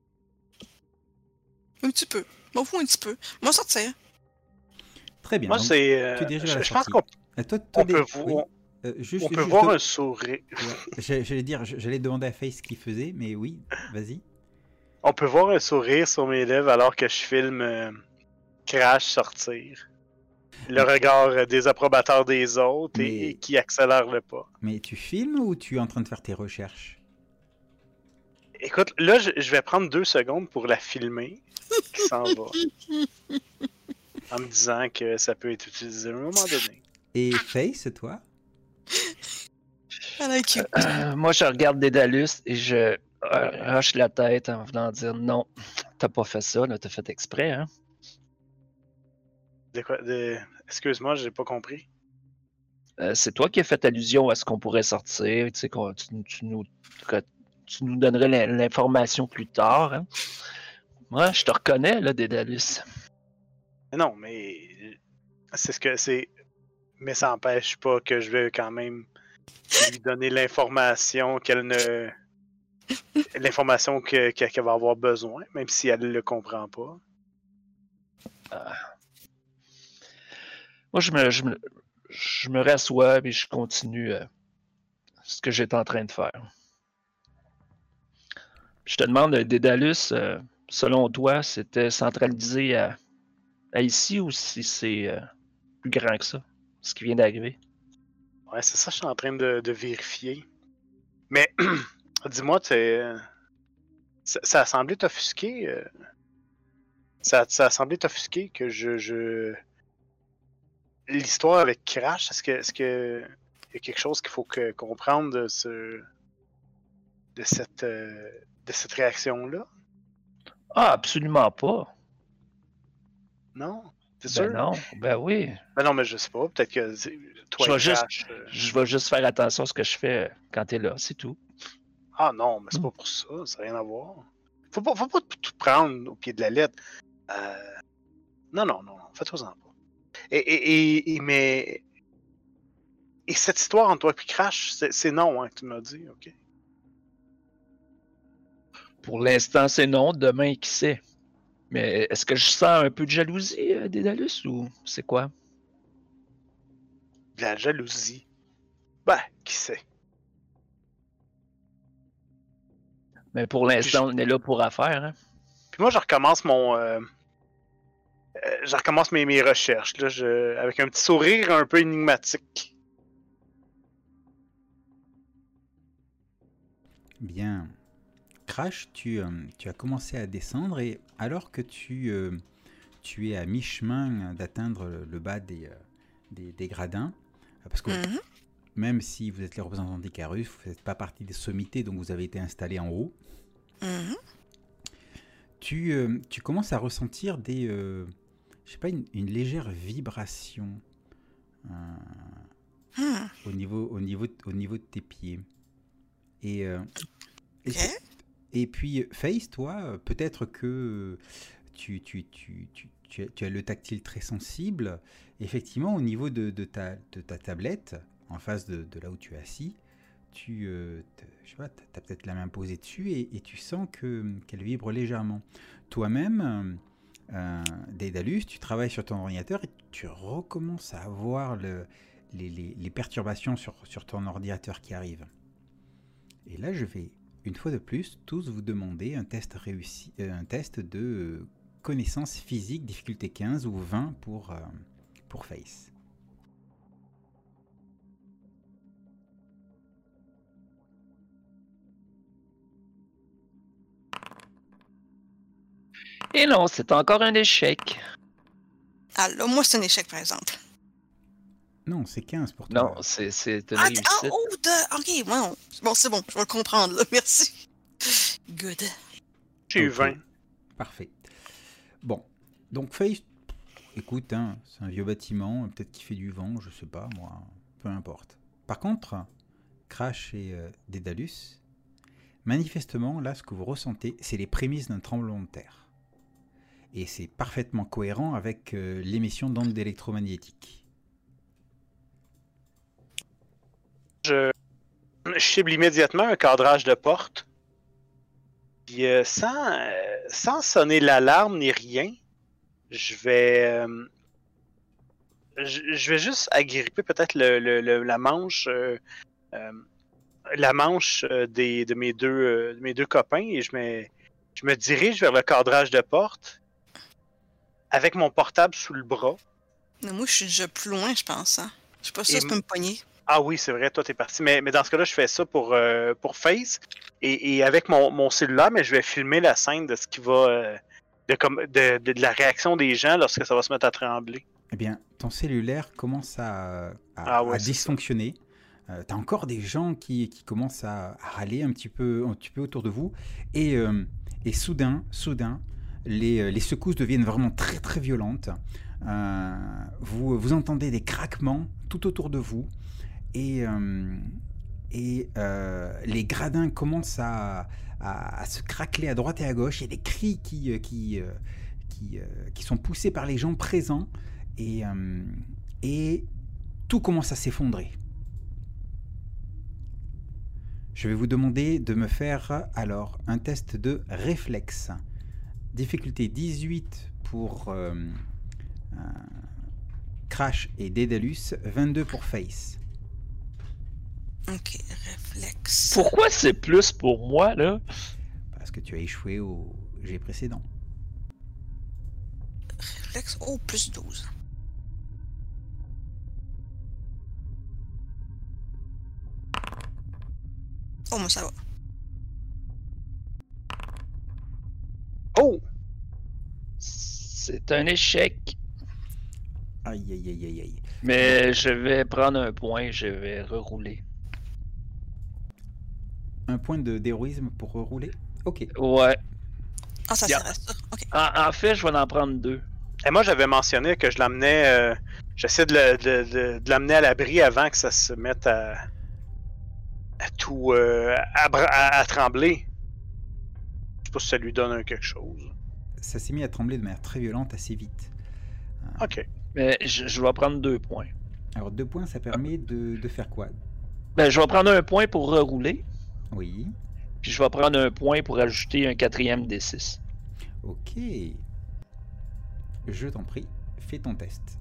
Un petit peu. Je m'en fous un petit peu. Moi, sortir. Très bien. Moi, Donc, c'est. tu euh, diriges vers je, la je pense sortie. qu'on Euh, toi, toi, on peut, des- vo- oui. on, Euh, juste, on peut juste voir de- un sourire. ouais. J'ai- J'allais dire, j'allais demander à Face ce qu'il faisait, mais oui, vas-y. On peut voir un sourire sur mes lèvres alors que je filme euh, Crash sortir. Le Mais, regard euh, désapprobateur des autres et, et mais, qui accélère le pas. mais tu filmes ou tu es en train de faire tes recherches? Écoute, là, je, je vais prendre deux secondes pour la filmer qui s'en va. En me disant que ça peut être utilisé à un moment donné. Et Face, toi? I like you. Euh, moi, je regarde Dédalus et je euh, hoche la tête en voulant dire non, t'as pas fait ça, là, t'as fait exprès, hein? De quoi de... Excuse-moi, j'ai pas compris. Euh, c'est toi qui as fait allusion à ce qu'on pourrait sortir, tu sais, qu'on- tu, tu nous, que tu nous donnerais l'in- l'information plus tard, hein? Moi, je te reconnais, là, Dédalus. Mais non, mais c'est ce que c'est. Mais ça n'empêche pas que je vais quand même lui donner l'information qu'elle ne. L'information que- que- qu'elle va avoir besoin, même si elle ne le comprend pas. Euh, moi, je me, je me, je me rassois et je continue euh, ce que j'étais en train de faire. Je te demande, euh, Dédalus, euh, selon toi, c'était centralisé à, à ici ou si c'est euh, plus grand que ça, ce qui vient d'arriver? Ouais, c'est ça, je suis en train de, de vérifier. Mais dis-moi, t'es- ça, ça a semblé t'offusquer. euh, Ça, ça a semblé t'offusquer que je. je... L'histoire avec Crash, est-ce que. Est-ce que. Il y a quelque chose qu'il faut que, comprendre de ce. de cette. euh, de cette réaction-là? Ah, absolument pas. Non? T'es Ben sûr? non, ben oui. Ben non, mais je sais pas. Peut-être que c'est- toi Je et vais juste, Crash. euh, je vais juste faire attention à ce que je fais euh, quand t'es là, c'est tout. Ah non, mais c'est pas pour ça, ça n'a rien à voir. Faut pas, faut pas tout prendre au pied de la lettre. Euh... Non, non, non, non, fais-toi-en pas. Et, et, et, et- mais. Et cette histoire entre toi et Crash, c'est c'est non, hein, que tu m'as dit, ok. Pour l'instant, c'est non. Demain, qui sait? Mais est-ce que je sens un peu de jalousie, euh, Dédalus, ou c'est quoi? De la jalousie. Ben, qui sait. Mais pour Puis, je- l'instant, on est là pour affaire. Hein? puis moi, je recommence mon. euh, euh, je recommence mes, mes recherches, là, je- avec un petit sourire un peu énigmatique. Bien. Crash, tu, euh, tu as commencé à descendre et alors que tu, euh, tu es à mi-chemin d'atteindre le, le bas des, euh, des, des gradins, parce que Mhm. même si vous êtes les représentants d'Icarus, vous ne faites pas partie des sommités, donc vous avez été installés en haut, Mhm. tu, euh, tu commences à ressentir des, euh, je sais pas, une, une légère vibration euh, Hmm. au, niveau, au, niveau, au niveau de tes pieds. Et, euh, et, Ok. c'est- et puis, Face, toi, euh, peut-être que tu, tu, tu, tu, tu as, tu as le tactile très sensible. Effectivement, au niveau de, de, ta, de ta tablette, en face de, de là où tu es assis, tu euh, je sais pas, as peut-être la main posée dessus et, et tu sens que, qu'elle vibre légèrement. Toi-même, euh, Dédalus, tu travailles sur ton ordinateur et tu recommences à avoir le, les, les, les perturbations sur, sur ton ordinateur qui arrivent. Et là, je vais, une fois de plus, tous vous demander un test, réussi, euh, un test de euh, connaissance physique, difficulté quinze ou vingt pour, euh, pour Face. Et non, c'est encore un échec. Ah, là, moi, c'est un échec, par exemple. Non, c'est quinze pour toi. Non, c'est, c'est une Ah, réussite. ah, oh, de... ok, bon, bon, c'est bon, je vais le comprendre, là, merci. Good. J'ai eu Ok. vingt. Parfait. Bon, donc Face, écoute, hein, c'est un vieux bâtiment, peut-être qu'il fait du vent, je sais pas, moi, peu importe. Par contre, Crash et euh, Dédalus, manifestement, là, ce que vous ressentez, c'est les prémices d'un tremblement de terre. Et c'est parfaitement cohérent avec euh, l'émission d'ondes électromagnétiques. Je, je cible immédiatement un cadrage de porte. Puis euh, sans, euh, sans sonner l'alarme ni rien, je vais. Euh, je, je vais juste agripper peut-être le, le, le- la manche. euh, euh, la manche euh, des, de, mes deux, euh, de mes deux copains et je me, je me dirige vers le cadrage de porte avec mon portable sous le bras. Mais moi, je suis déjà plus loin, je pense. Hein. Je sais pas si Et ça, ça peut me pogner. Ah oui, c'est vrai, toi t'es parti. Mais, mais dans ce cas-là, je fais ça pour, euh, pour Face. Et, et avec mon, mon cellulaire, mais je vais filmer la scène de ce qui va. euh, de, comme, de, de, de la réaction des gens lorsque ça va se mettre à trembler. Eh bien, ton cellulaire commence à, à, Ah ouais, à c'est dysfonctionner. Euh, tu as encore des gens qui, qui commencent à, à râler un petit peu, un petit peu autour de vous. Et, euh, et soudain, soudain, les, les secousses deviennent vraiment très très violentes. Euh, vous, vous entendez des craquements tout autour de vous. Et, euh, et euh, les gradins commencent à, à, à se craqueler à droite et à gauche. Il y a des cris qui, qui, qui, qui sont poussés par les gens présents. Et, euh, et tout commence à s'effondrer. Je vais vous demander de me faire alors un test de réflexe. Difficulté dix-huit pour euh, euh, Crash et Dédalus, vingt-deux pour Face. Ok, réflexe. Pourquoi c'est plus pour moi, là? Parce que tu as échoué au jet précédent. Réflexe, oh, plus douze. Oh, moi, ça va. Oh! C'est un échec. Aïe, aïe, aïe, aïe, aïe. Mais je vais prendre un point, je vais rerouler. Un point de d'héroïsme pour rerouler. Ok. Ouais. Ah, ça Yeah. serait ça. Ok. En, en fait, je vais en prendre deux. Et moi, j'avais mentionné que je l'amenais. Euh, J'essaie de, le- de, de, de l'amener à l'abri avant que ça se mette à. à tout. Euh, à, bra- à, à trembler. Je sais pas si ça lui donne un quelque chose. Ça s'est mis à trembler de manière très violente assez vite. Ok. Mais je, je vais prendre deux points. Alors deux points, ça permet de, de faire quoi? Ben, je vais prendre un point pour rerouler. Oui. Puis je vais prendre un point pour ajouter un quatrième D six. Ok. Je t'en prie, fais ton test.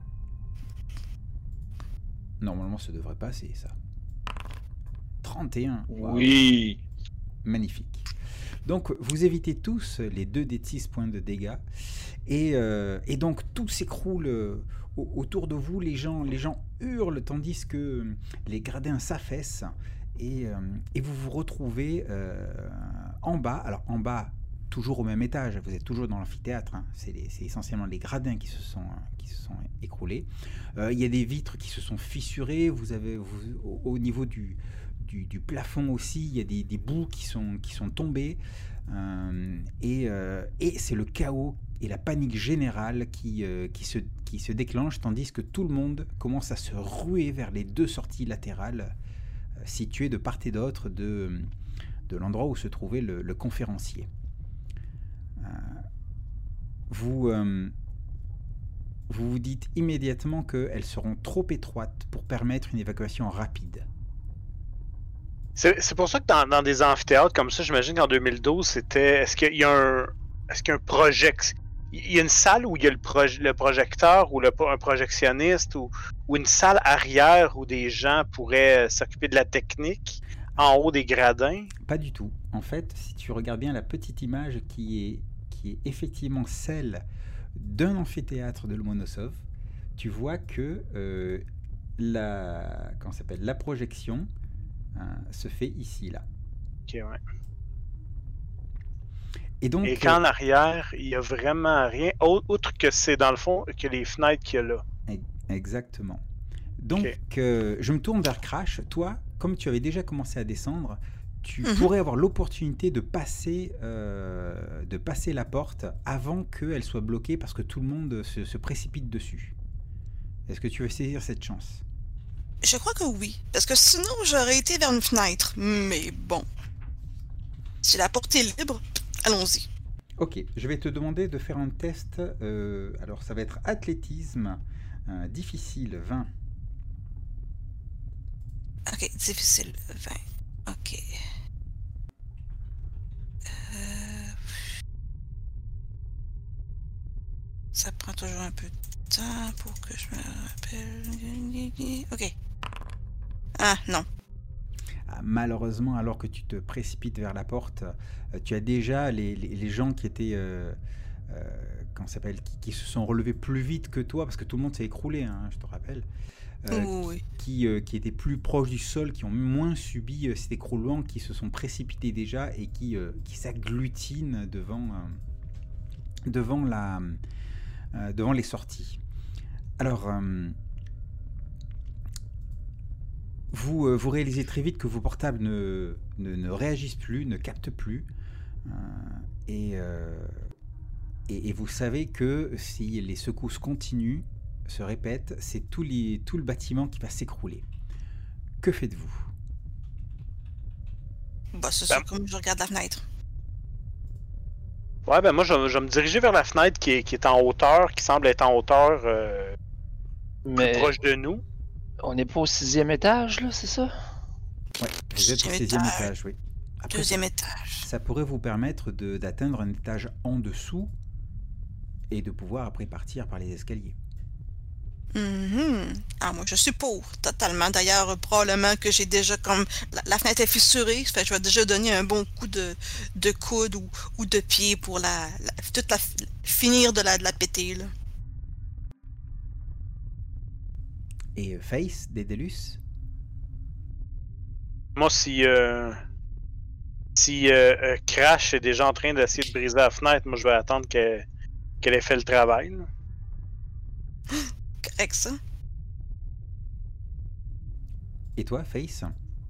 Normalement, ça devrait passer, ça. trente et un. Wow. Oui. Magnifique. Donc, vous évitez tous les deux D six points de dégâts. Et, euh, et donc, tout s'écroule euh, au- autour de vous. Les gens, les gens hurlent tandis que euh, les gradins s'affaissent. Et, euh, et vous vous retrouvez euh, en bas. Alors, en bas, toujours au même étage. Vous êtes toujours dans l'amphithéâtre. Hein. C'est, les- c'est essentiellement les gradins qui se sont, qui se sont écroulés. Euh, il y a des vitres qui se sont fissurées. Vous avez, vous, au, au niveau du... Du, du plafond aussi, il y a des, des bouts qui sont, qui sont tombés euh, et, euh, et c'est le chaos et la panique générale qui, euh, qui, se, qui se déclenche tandis que tout le monde commence à se ruer vers les deux sorties latérales euh, situées de part et d'autre de, de l'endroit où se trouvait le, le conférencier. Euh, vous, euh, vous vous dites immédiatement qu'elles seront trop étroites pour permettre une évacuation rapide. C'est c'est pour ça que dans, dans des amphithéâtres comme ça, j'imagine qu'en deux mille douze, c'était. Est-ce qu'il y a un. Est-ce qu'il y a un project. Il y a une salle où il y a le, proj- le projecteur ou le, un projectionniste ou, ou une salle arrière où des gens pourraient s'occuper de la technique en haut des gradins? Pas du tout. En fait, si tu regardes bien la petite image qui est, qui est effectivement celle d'un amphithéâtre de Lomonosov, tu vois que euh, la, comment ça s'appelle, la projection euh, se fait ici, là. Ok, ouais. Et donc, Et qu'en arrière, il y a vraiment rien, au- outre que c'est dans le fond, que les fenêtres qu'il y a là. e- exactement. Donc, Ok. euh, je me tourne vers Crash. Toi, comme tu avais déjà commencé à descendre, tu Mhm. pourrais avoir l'opportunité de passer, euh, de passer la porte avant qu'elle soit bloquée parce que tout le monde se, se précipite dessus. Est-ce que tu veux saisir cette chance? Je crois que oui, parce que sinon j'aurais été vers une fenêtre. Mais bon, si la porte est libre, allons-y. Ok, je vais te demander de faire un test. euh, alors, ça va être athlétisme euh, difficile, vingt. Ok, difficile, vingt. Ok. Euh, Ça prend toujours un peu de temps pour que je me rappelle. Ok. Ah, non. Ah, malheureusement, alors que tu te précipites vers la porte, euh, tu as déjà les, les- les gens qui étaient, euh, euh, comment ça s'appelle, qui, qui se sont relevés plus vite que toi, parce que tout le monde s'est écroulé, hein, je te rappelle, euh, Oui. qui, euh, qui étaient plus proches du sol, qui ont moins subi euh, cet écroulement, qui se sont précipités déjà et qui, euh, qui s'agglutinent devant, euh, devant, la, euh, devant les sorties. Alors, euh, vous, euh, vous réalisez très vite que vos portables ne, ne, ne réagissent plus, ne captent plus. Euh, et, euh, et, et vous savez que si les secousses continuent, se répètent, c'est tout, les, tout le bâtiment qui va s'écrouler. Que faites-vous? Bah, c'est Ben, ça, comme je regarde la fenêtre. Ouais, ben moi, je, vais- je vais me diriger vers la fenêtre qui est, qui est en hauteur, qui semble être en hauteur euh, plus Mais proche de nous. on n'est pas au sixième étage, là, c'est ça? Ouais, vous êtes au Deuxième seizième étage. étage, oui. Après, ça, Deuxième étage. ça pourrait vous permettre de- d'atteindre un étage en dessous et de pouvoir après partir par les escaliers. Mhm. Ah, moi, je suis pour, totalement. D'ailleurs, probablement que j'ai déjà comme. La, la fenêtre est fissurée, fait que je vais déjà donner un bon coup de, de coude ou, ou de pied pour la, la- toute la, finir de la, de la péter, là. Et euh, Face, Dédalus? Moi, si, euh, si euh, euh, Crash est déjà en train d'essayer de briser la fenêtre, moi, je vais attendre qu'elle qu'elle ait fait le travail. Là. Correct, ça? Et toi, Face?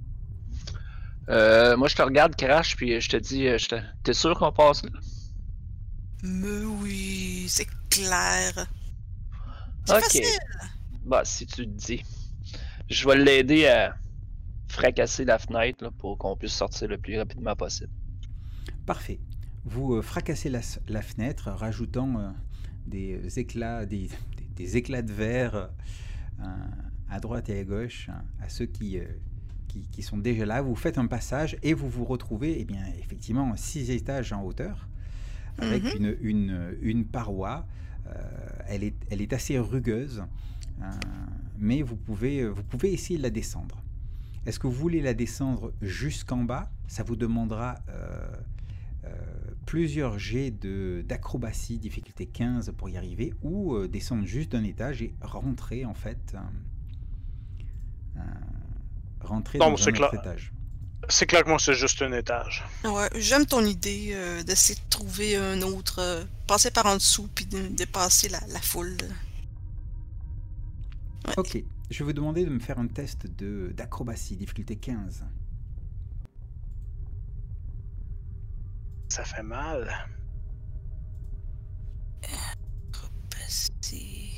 Euh, moi, je te regarde, Crash, puis je te dis, euh, je te- t'es sûr qu'on passe là? Mais oui, c'est clair. C'est Ok. facile. Bah, si tu le dis. Je vais l'aider à fracasser la fenêtre là, pour qu'on puisse sortir le plus rapidement possible. Parfait. Vous euh, fracassez la, s- la fenêtre, rajoutant euh, des euh, éclats, des, des- des éclats de verre euh, à droite et à gauche hein, à ceux qui, euh, qui, qui sont déjà là. Vous faites un passage et vous vous retrouvez, eh bien, effectivement, six étages en hauteur, avec Mhm. une, une, une paroi. Euh, elle, est, elle est assez rugueuse, euh, mais vous pouvez, vous pouvez essayer de la descendre. Est-ce que vous voulez la descendre jusqu'en bas? Ça vous demandera euh, euh, plusieurs jets de- d'acrobatie, difficulté quinze pour y arriver, ou euh, descendre juste d'un étage et rentrer en fait, euh, euh, rentrer Non, dans c'est un autre clair. étage. C'est clair que moi, c'est juste un étage. Ouais, j'aime ton idée euh, d'essayer de trouver un autre. Euh, passer par en dessous puis de dépasser la, la foule. là. Ouais. Ok, je vais vous demander de me faire un test de- d'acrobatie, difficulté quinze. Ça fait mal. C'est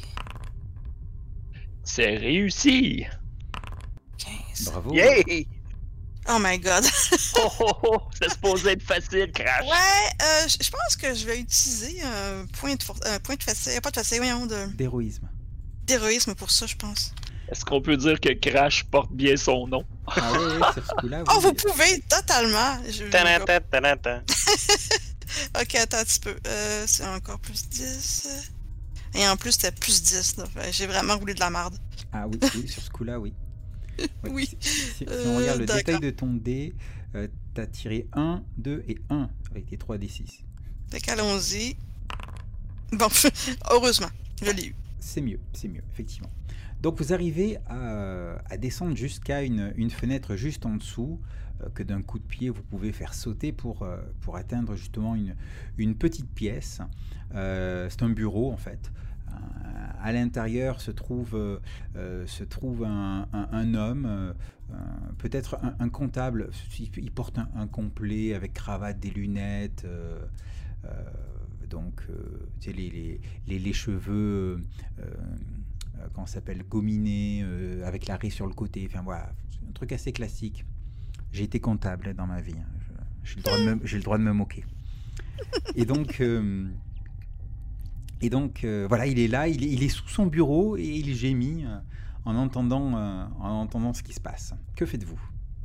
C'est réussi! quinze. Bravo! Yay! Oh my god. Oh, oh, oh, c'est supposé être facile, Crash. Ouais, euh, je je pense que je vais utiliser un point de, for- un point de facile, pas de facile, voyons, de- D'héroïsme. d'héroïsme pour ça, je pense. Est-ce qu'on peut dire que Crash porte bien son nom? Ah oui, oui, sur ce coup-là, Oh, oui. vous pouvez, totalement. Je- je- Tanatan, tanatan. Ok, attends un petit peu. Euh, c'est encore plus dix. Et en plus, c'était plus dix. Là. Fait, j'ai vraiment roulé de la merde. Ah oui, oui, sur ce coup-là, oui. Ouais, Oui. Si, si- si Euh, on regarde le d'accord. détail de ton dé, euh, t'as tiré un, deux et un avec tes trois D six. Fait qu'allons-y. Bon, heureusement, je l'ai eu. C'est mieux, c'est mieux, effectivement. Donc vous arrivez à, à descendre jusqu'à une, une fenêtre juste en dessous, euh, que d'un coup de pied vous pouvez faire sauter pour, euh, pour atteindre justement une, une petite pièce. Euh, c'est un bureau en fait. Euh, à l'intérieur se trouve, euh, euh, se trouve un, un- un homme, euh, euh, peut-être un, un comptable. Il, il porte un, un complet avec cravate, des lunettes. euh, euh, donc, euh, tu sais, les, les, les, les cheveux, euh, euh, comment ça s'appelle, gominés, euh, avec la raie sur le côté. Enfin voilà, c'est un truc assez classique. J'ai été comptable hein, dans ma vie. hein. Je- J'ai le droit de me, j'ai le droit de me moquer. Et donc, euh, et donc euh, voilà, il est là, il est, il est sous son bureau et il gémit euh, en entendant, euh, en entendant ce qui se passe. Que faites-vous?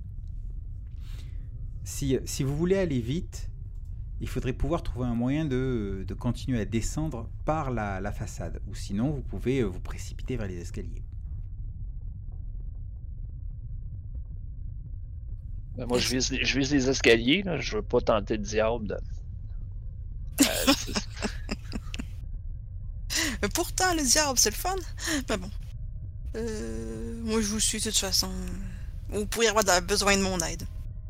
Si, si vous voulez aller vite, il faudrait pouvoir trouver un moyen de, de continuer à descendre par la, la façade. Ou sinon, vous pouvez euh, vous précipiter vers les escaliers. Ben, moi, je vise, les- je vise les escaliers. Là. Je veux pas tenter le diable. de- Euh, c'est- Mais pourtant, le diable, c'est le fun. Mais bon. Euh, moi, je vous suis de toute façon. Vous pourriez avoir de- besoin de mon aide.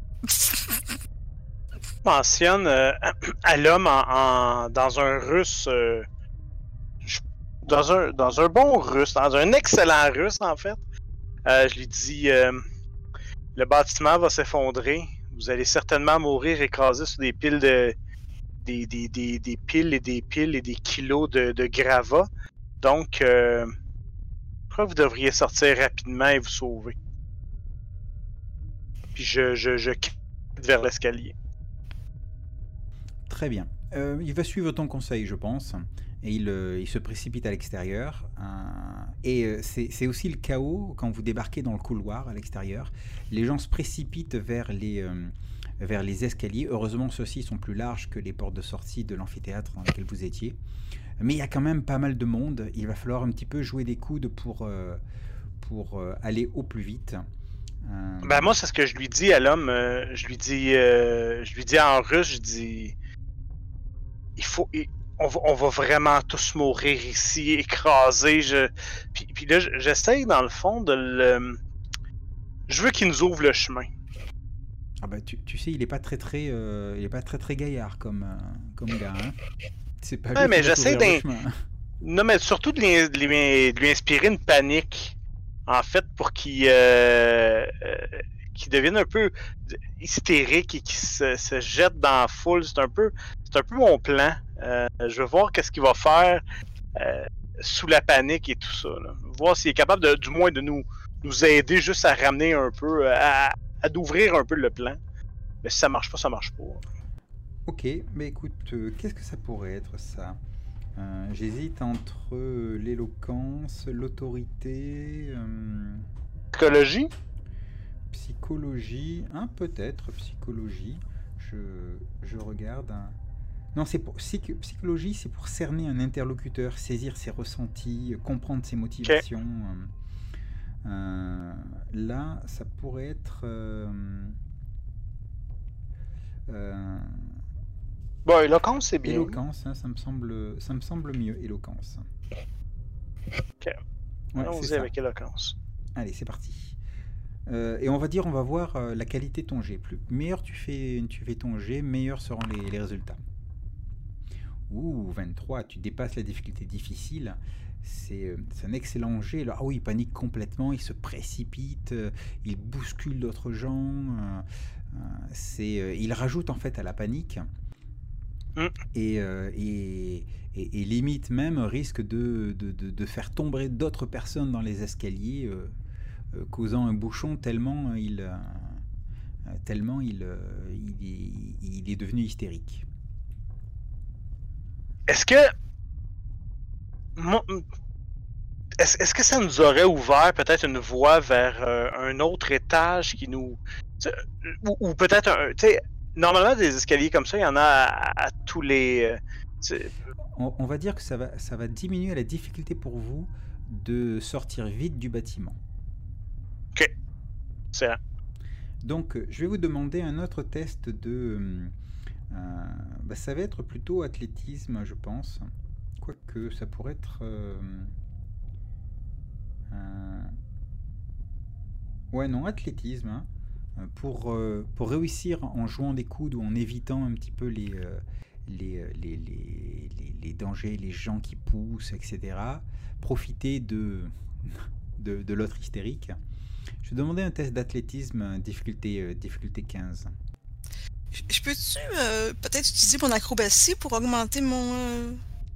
Mentionne euh, à l'homme en, en- dans un russe. euh, je- dans, un, dans un bon russe, dans un excellent russe en fait. Euh, je lui dis euh, le bâtiment va s'effondrer. Vous allez certainement mourir écrasé sur des piles de. Des, des, des, des piles et des piles et des kilos de, de gravat. Donc, euh, je crois que vous devriez sortir rapidement et vous sauver. Puis je, je, je quitte vers l'escalier. Très bien. Euh, il va suivre ton conseil, je pense. Et il, euh, il se précipite à l'extérieur. euh, et euh, c'est c'est aussi le chaos quand vous débarquez dans le couloir à l'extérieur. Les gens se précipitent vers les, euh, vers les escaliers. Heureusement, ceux-ci sont plus larges que les portes de sortie de l'amphithéâtre dans lequel vous étiez. Mais il y a quand même pas mal de monde. Il va falloir un petit peu jouer des coudes pour, euh, pour euh, aller au plus vite. Euh, Ben moi, c'est ce que je lui dis à l'homme. euh, je lui dis, euh, je lui dis en russe, je dis, il faut, il- on, va, on va vraiment tous mourir ici, écrasés. Je, puis, puis là, je- j'essaye dans le fond de le, je veux qu'il nous ouvre le chemin. Ah bah tu, tu sais, il est pas très très, euh, il est pas très très gaillard comme, euh, comme gars. Hein. C'est pas Ouais, lui mais qui va j'essaie t'ouvrir le d'in- chemin. Non, mais surtout de lui, de lui- de lui inspirer une panique, en fait, pour qu'il euh, euh, qu'il devienne un peu hystérique et qu'il se, se jette dans la foule. C'est un peu, c'est un peu mon plan. Euh, je veux voir qu'est-ce qu'il va faire euh, sous la panique et tout ça. Là. Voir s'il est capable, de, du moins, de nous, nous aider juste à ramener un peu, à, à d'ouvrir un peu le plan. Mais si ça marche pas, ça marche pas. Ok, mais écoute, euh, qu'est-ce que ça pourrait être ça? Euh, J'hésite entre euh, l'éloquence, l'autorité, euh, Psychologie? psychologie, hein, peut-être psychologie. Je, je regarde. un- Non, c'est pour psych- psychologie, c'est pour cerner un interlocuteur, saisir ses ressentis, euh, comprendre ses motivations. euh, euh, là, ça pourrait être. euh, euh, Bon, éloquence, c'est bien. Éloquence, hein, ça me semble, ça me semble mieux, éloquence. Ok. Ouais, c'est Allons-y ça. avec éloquence. Allez, c'est parti. Euh, et on va dire, on va voir euh, la qualité de ton jet. Plus meilleur tu fais, tu fais ton jet, meilleurs seront les, les résultats. Ouh, vingt-trois, tu dépasses la difficulté difficile. C'est euh, c'est un excellent jet. Là, ah oui, il panique complètement, il se précipite, euh, il bouscule d'autres gens. euh, euh, c'est, euh, il rajoute en fait à la panique. Mm. Et, euh, et, et, et limite même risque de, de, de, de faire tomber d'autres personnes dans les escaliers, euh, euh, causant un bouchon tellement il, euh, euh, tellement il, euh, il, est, il est devenu hystérique. Est-ce que... Mon- Est-ce est-ce que ça nous aurait ouvert peut-être une voie vers euh, un autre étage qui nous... tu sais, Ou, ou peut-être un... Tu sais, normalement, des escaliers comme ça, il y en a à, à tous les... euh, tu sais, On, on va dire que ça va, ça va diminuer la difficulté pour vous de sortir vite du bâtiment. Ok, c'est là. Donc, euh, je vais vous demander un autre test de... euh, euh, bah, ça va être plutôt athlétisme, je pense. Quoique, ça pourrait être... euh, euh, ouais, non, athlétisme. Hein, euh, pour, euh, pour réussir en jouant des coudes ou en évitant un petit peu les, euh, les, euh, les, les, les, les dangers, les gens qui poussent, et cetera. Profiter de, de, de l'autre hystérique. Je vais demander un test d'athlétisme, difficulté, euh, difficulté quinze. Je je peux-tu euh, peut-être utiliser mon acrobatie pour augmenter mon... euh,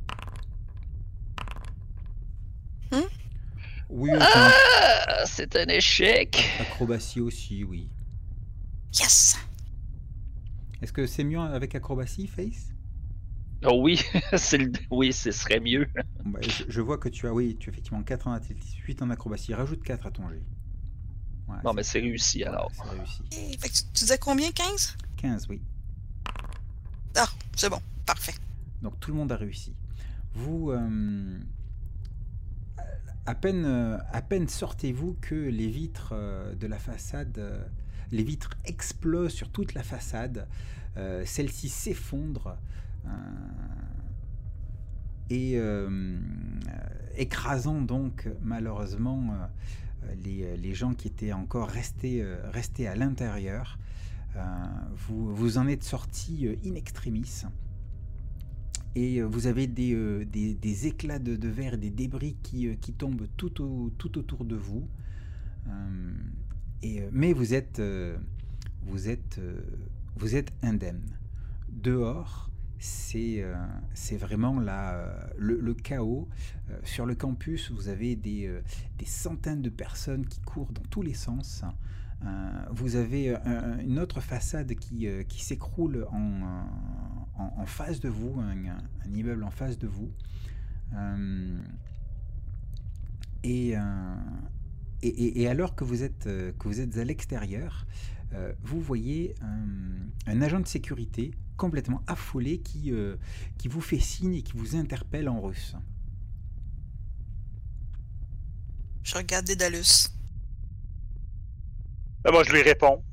Oui, autant Ah, c'est un échec. acrobatie aussi, oui. Yes! Est-ce que c'est mieux avec acrobatie, Face? Oh oui, c'est le... oui, ce serait mieux. Bon, bah, je, je vois que tu as, oui, tu as effectivement quatre en athlétisme, huit en acrobatie. Rajoute quatre à ton jet. Ouais, Bon, mais c'est réussi ouais, alors. c'est réussi. Et, fait que tu, tu disais combien? quinze? quinze, oui. Ah, c'est bon. Parfait. Donc tout le monde a réussi. Vous, euh, à peine, euh, à peine sortez-vous que les vitres euh, de la façade, euh, les vitres explosent sur toute la façade. Euh, Celle-ci s'effondre euh, et euh, euh, écrasant donc malheureusement euh, les, les gens qui étaient encore restés, euh, restés à l'intérieur. Euh, vous, vous en êtes sortis euh, in extremis. Et euh, vous avez des, euh, des, des éclats de, de verre et des débris qui, euh, qui tombent tout, au, tout autour de vous. Euh, et, euh, mais vous êtes, euh, vous, êtes, euh, vous êtes indemne. Dehors, c'est euh, c'est vraiment la, euh, le, le chaos. Euh, sur le campus, vous avez des, euh, des centaines de personnes qui courent dans tous les sens. Euh, vous avez un, une autre façade qui, euh, qui s'écroule en, en, en face de vous, un, un immeuble en face de vous. Euh, et, euh, et, et, et alors que vous êtes, euh, que vous êtes à l'extérieur, euh, vous voyez un, un agent de sécurité complètement affolé qui, euh, qui vous fait signe et qui vous interpelle en russe. Je regarde Dédalus. Là, moi, je lui réponds.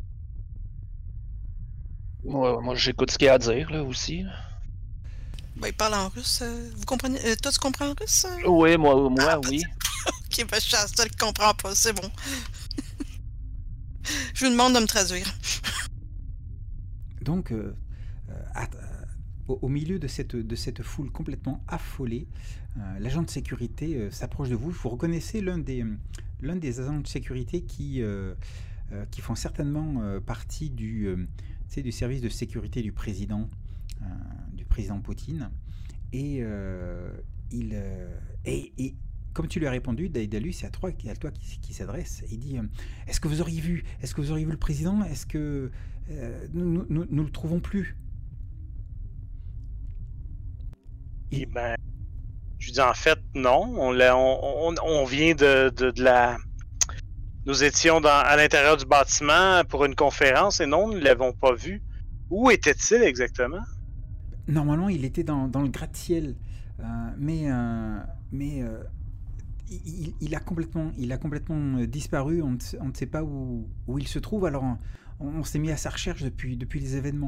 Moi, moi j'écoute ce qu'il y a à dire là aussi. là. Ben, il parle en russe. euh, Vous comprenez? euh, toi, tu comprends le russe? euh? Oui, moi, moi, Ah, oui. Ok, ben, je suis la seule qui comprend pas. C'est bon. Je vous demande de me traduire. Donc, euh, euh, à- au, au milieu de cette, de cette foule complètement affolée, euh, l'agent de sécurité euh, s'approche de vous. Vous reconnaissez l'un des, l'un des agents de sécurité qui, euh, euh, qui font certainement euh, partie du, euh, tu sais, du service de sécurité du président, euh, du président Poutine. Et, euh, il, euh, et, et comme tu lui as répondu, Daedalus, c'est à toi, à toi qui, qui s'adresse. Il dit euh, est-ce que vous auriez vu, est-ce que vous auriez vu le président? Est-ce que euh, nous, nous, nous le trouvons plus? Et Et- ben, je lui dis en fait non. On, l'a- on, on, on vient de, de, de la. Nous étions dans, à l'intérieur du bâtiment pour une conférence et non, nous ne l'avons pas vu. Où était-il exactement? Normalement, il était dans, dans le gratte-ciel, euh, mais, euh, mais euh, il, il a complètement, il a complètement euh, disparu. On ne, sait- on ne sait pas où, où il se trouve. Alors, on, on s'est mis à sa recherche depuis, depuis les événements.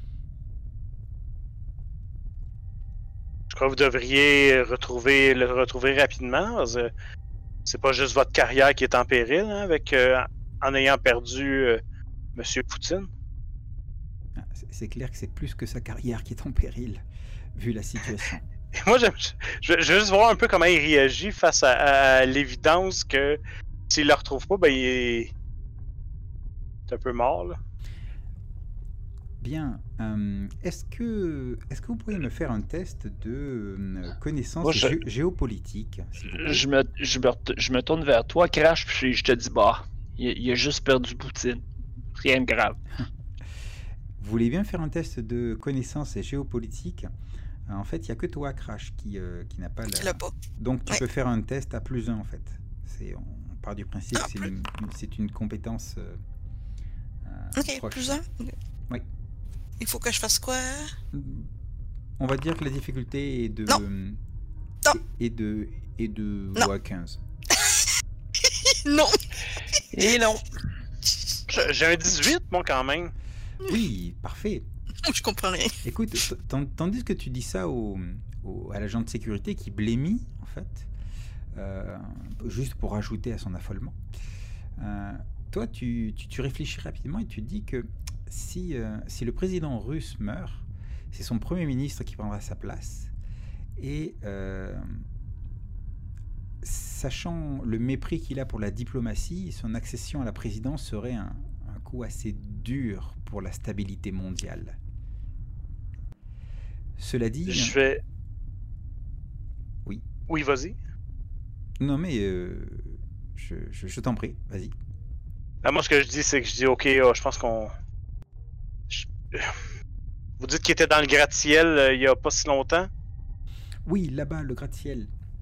Je crois que vous devriez retrouver, le retrouver rapidement. parce que C'est pas juste votre carrière qui est en péril hein, avec, euh, en ayant perdu euh, Monsieur Poutine. Ah, c'est- C'est clair que c'est plus que sa carrière qui est en péril, vu la situation. Et moi, j'aime- je je veux juste voir un peu comment il réagit face à, à l'évidence que s'il le retrouve pas, ben il est, il est un peu mort. Là. Bien. euh, est-ce que, est-ce que vous pourriez me faire un test de euh, connaissance Moi, je- gé- géopolitique, s'il vous plaît? Je me, je, me, ret- je me tourne vers toi, Crash, puis je te dis, bah, il, il a juste perdu Poutine. Rien de grave. Vous voulez bien faire un test de connaissances et géopolitique? Euh, En fait, il n'y a que toi, Crash, qui, euh, qui n'a pas Tu la... l'as pas. Donc, tu Ouais. peux faire un test à plus un, en fait. C'est, on part du principe Ah, que c'est plus. une, une- c'est une compétence euh, euh, Ok, proche. plus un. Oui. Il faut que je fasse quoi? On va dire que la difficulté est de... Non. Non. est de... est de Non. ouais, quinze. Non! Et non. J'ai j'ai un dix-huit, moi, quand même. Oui, parfait. Je comprends rien. Écoute, t- t- tandis que tu dis ça au, au- à l'agent de sécurité qui blémit, en fait, euh, juste pour ajouter à son affolement, euh, toi, tu, tu, tu réfléchis rapidement et tu te dis que si, euh, si le président russe meurt, c'est son premier ministre qui prendra sa place. Et euh, sachant le mépris qu'il a pour la diplomatie, son accession à la présidence serait un, un coup assez dur pour la stabilité mondiale. Cela dit... Je vais. Oui. Oui, vas-y. Non mais euh, je, je, je t'en prie, vas-y. Ah, moi, ce que je dis, c'est que je dis, OK, ah, je pense qu'on. je- Vous dites qu'il était dans le gratte-ciel euh, il y a pas si longtemps. Oui, là-bas, le gratte-ciel.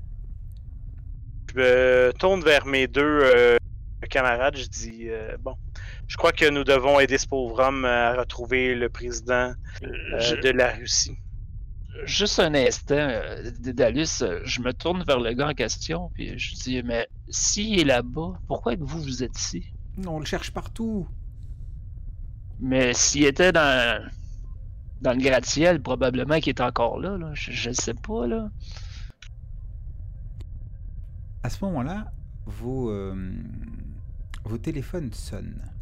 Je me tourne vers mes deux euh, camarades. Je dis, euh, bon, je crois que nous devons aider ce pauvre homme à retrouver le président euh, Je- de la Russie. Juste un instant, euh, Dédalus, euh, je me tourne vers le gars en question, puis je dis, mais s'il est là-bas, pourquoi est-ce que vous, vous êtes ici? On le cherche partout. Mais s'il était dans, dans le gratte-ciel, probablement qu'il est encore là, là. Je ne sais pas, là. À ce moment-là, vos, euh, vos téléphones sonnent.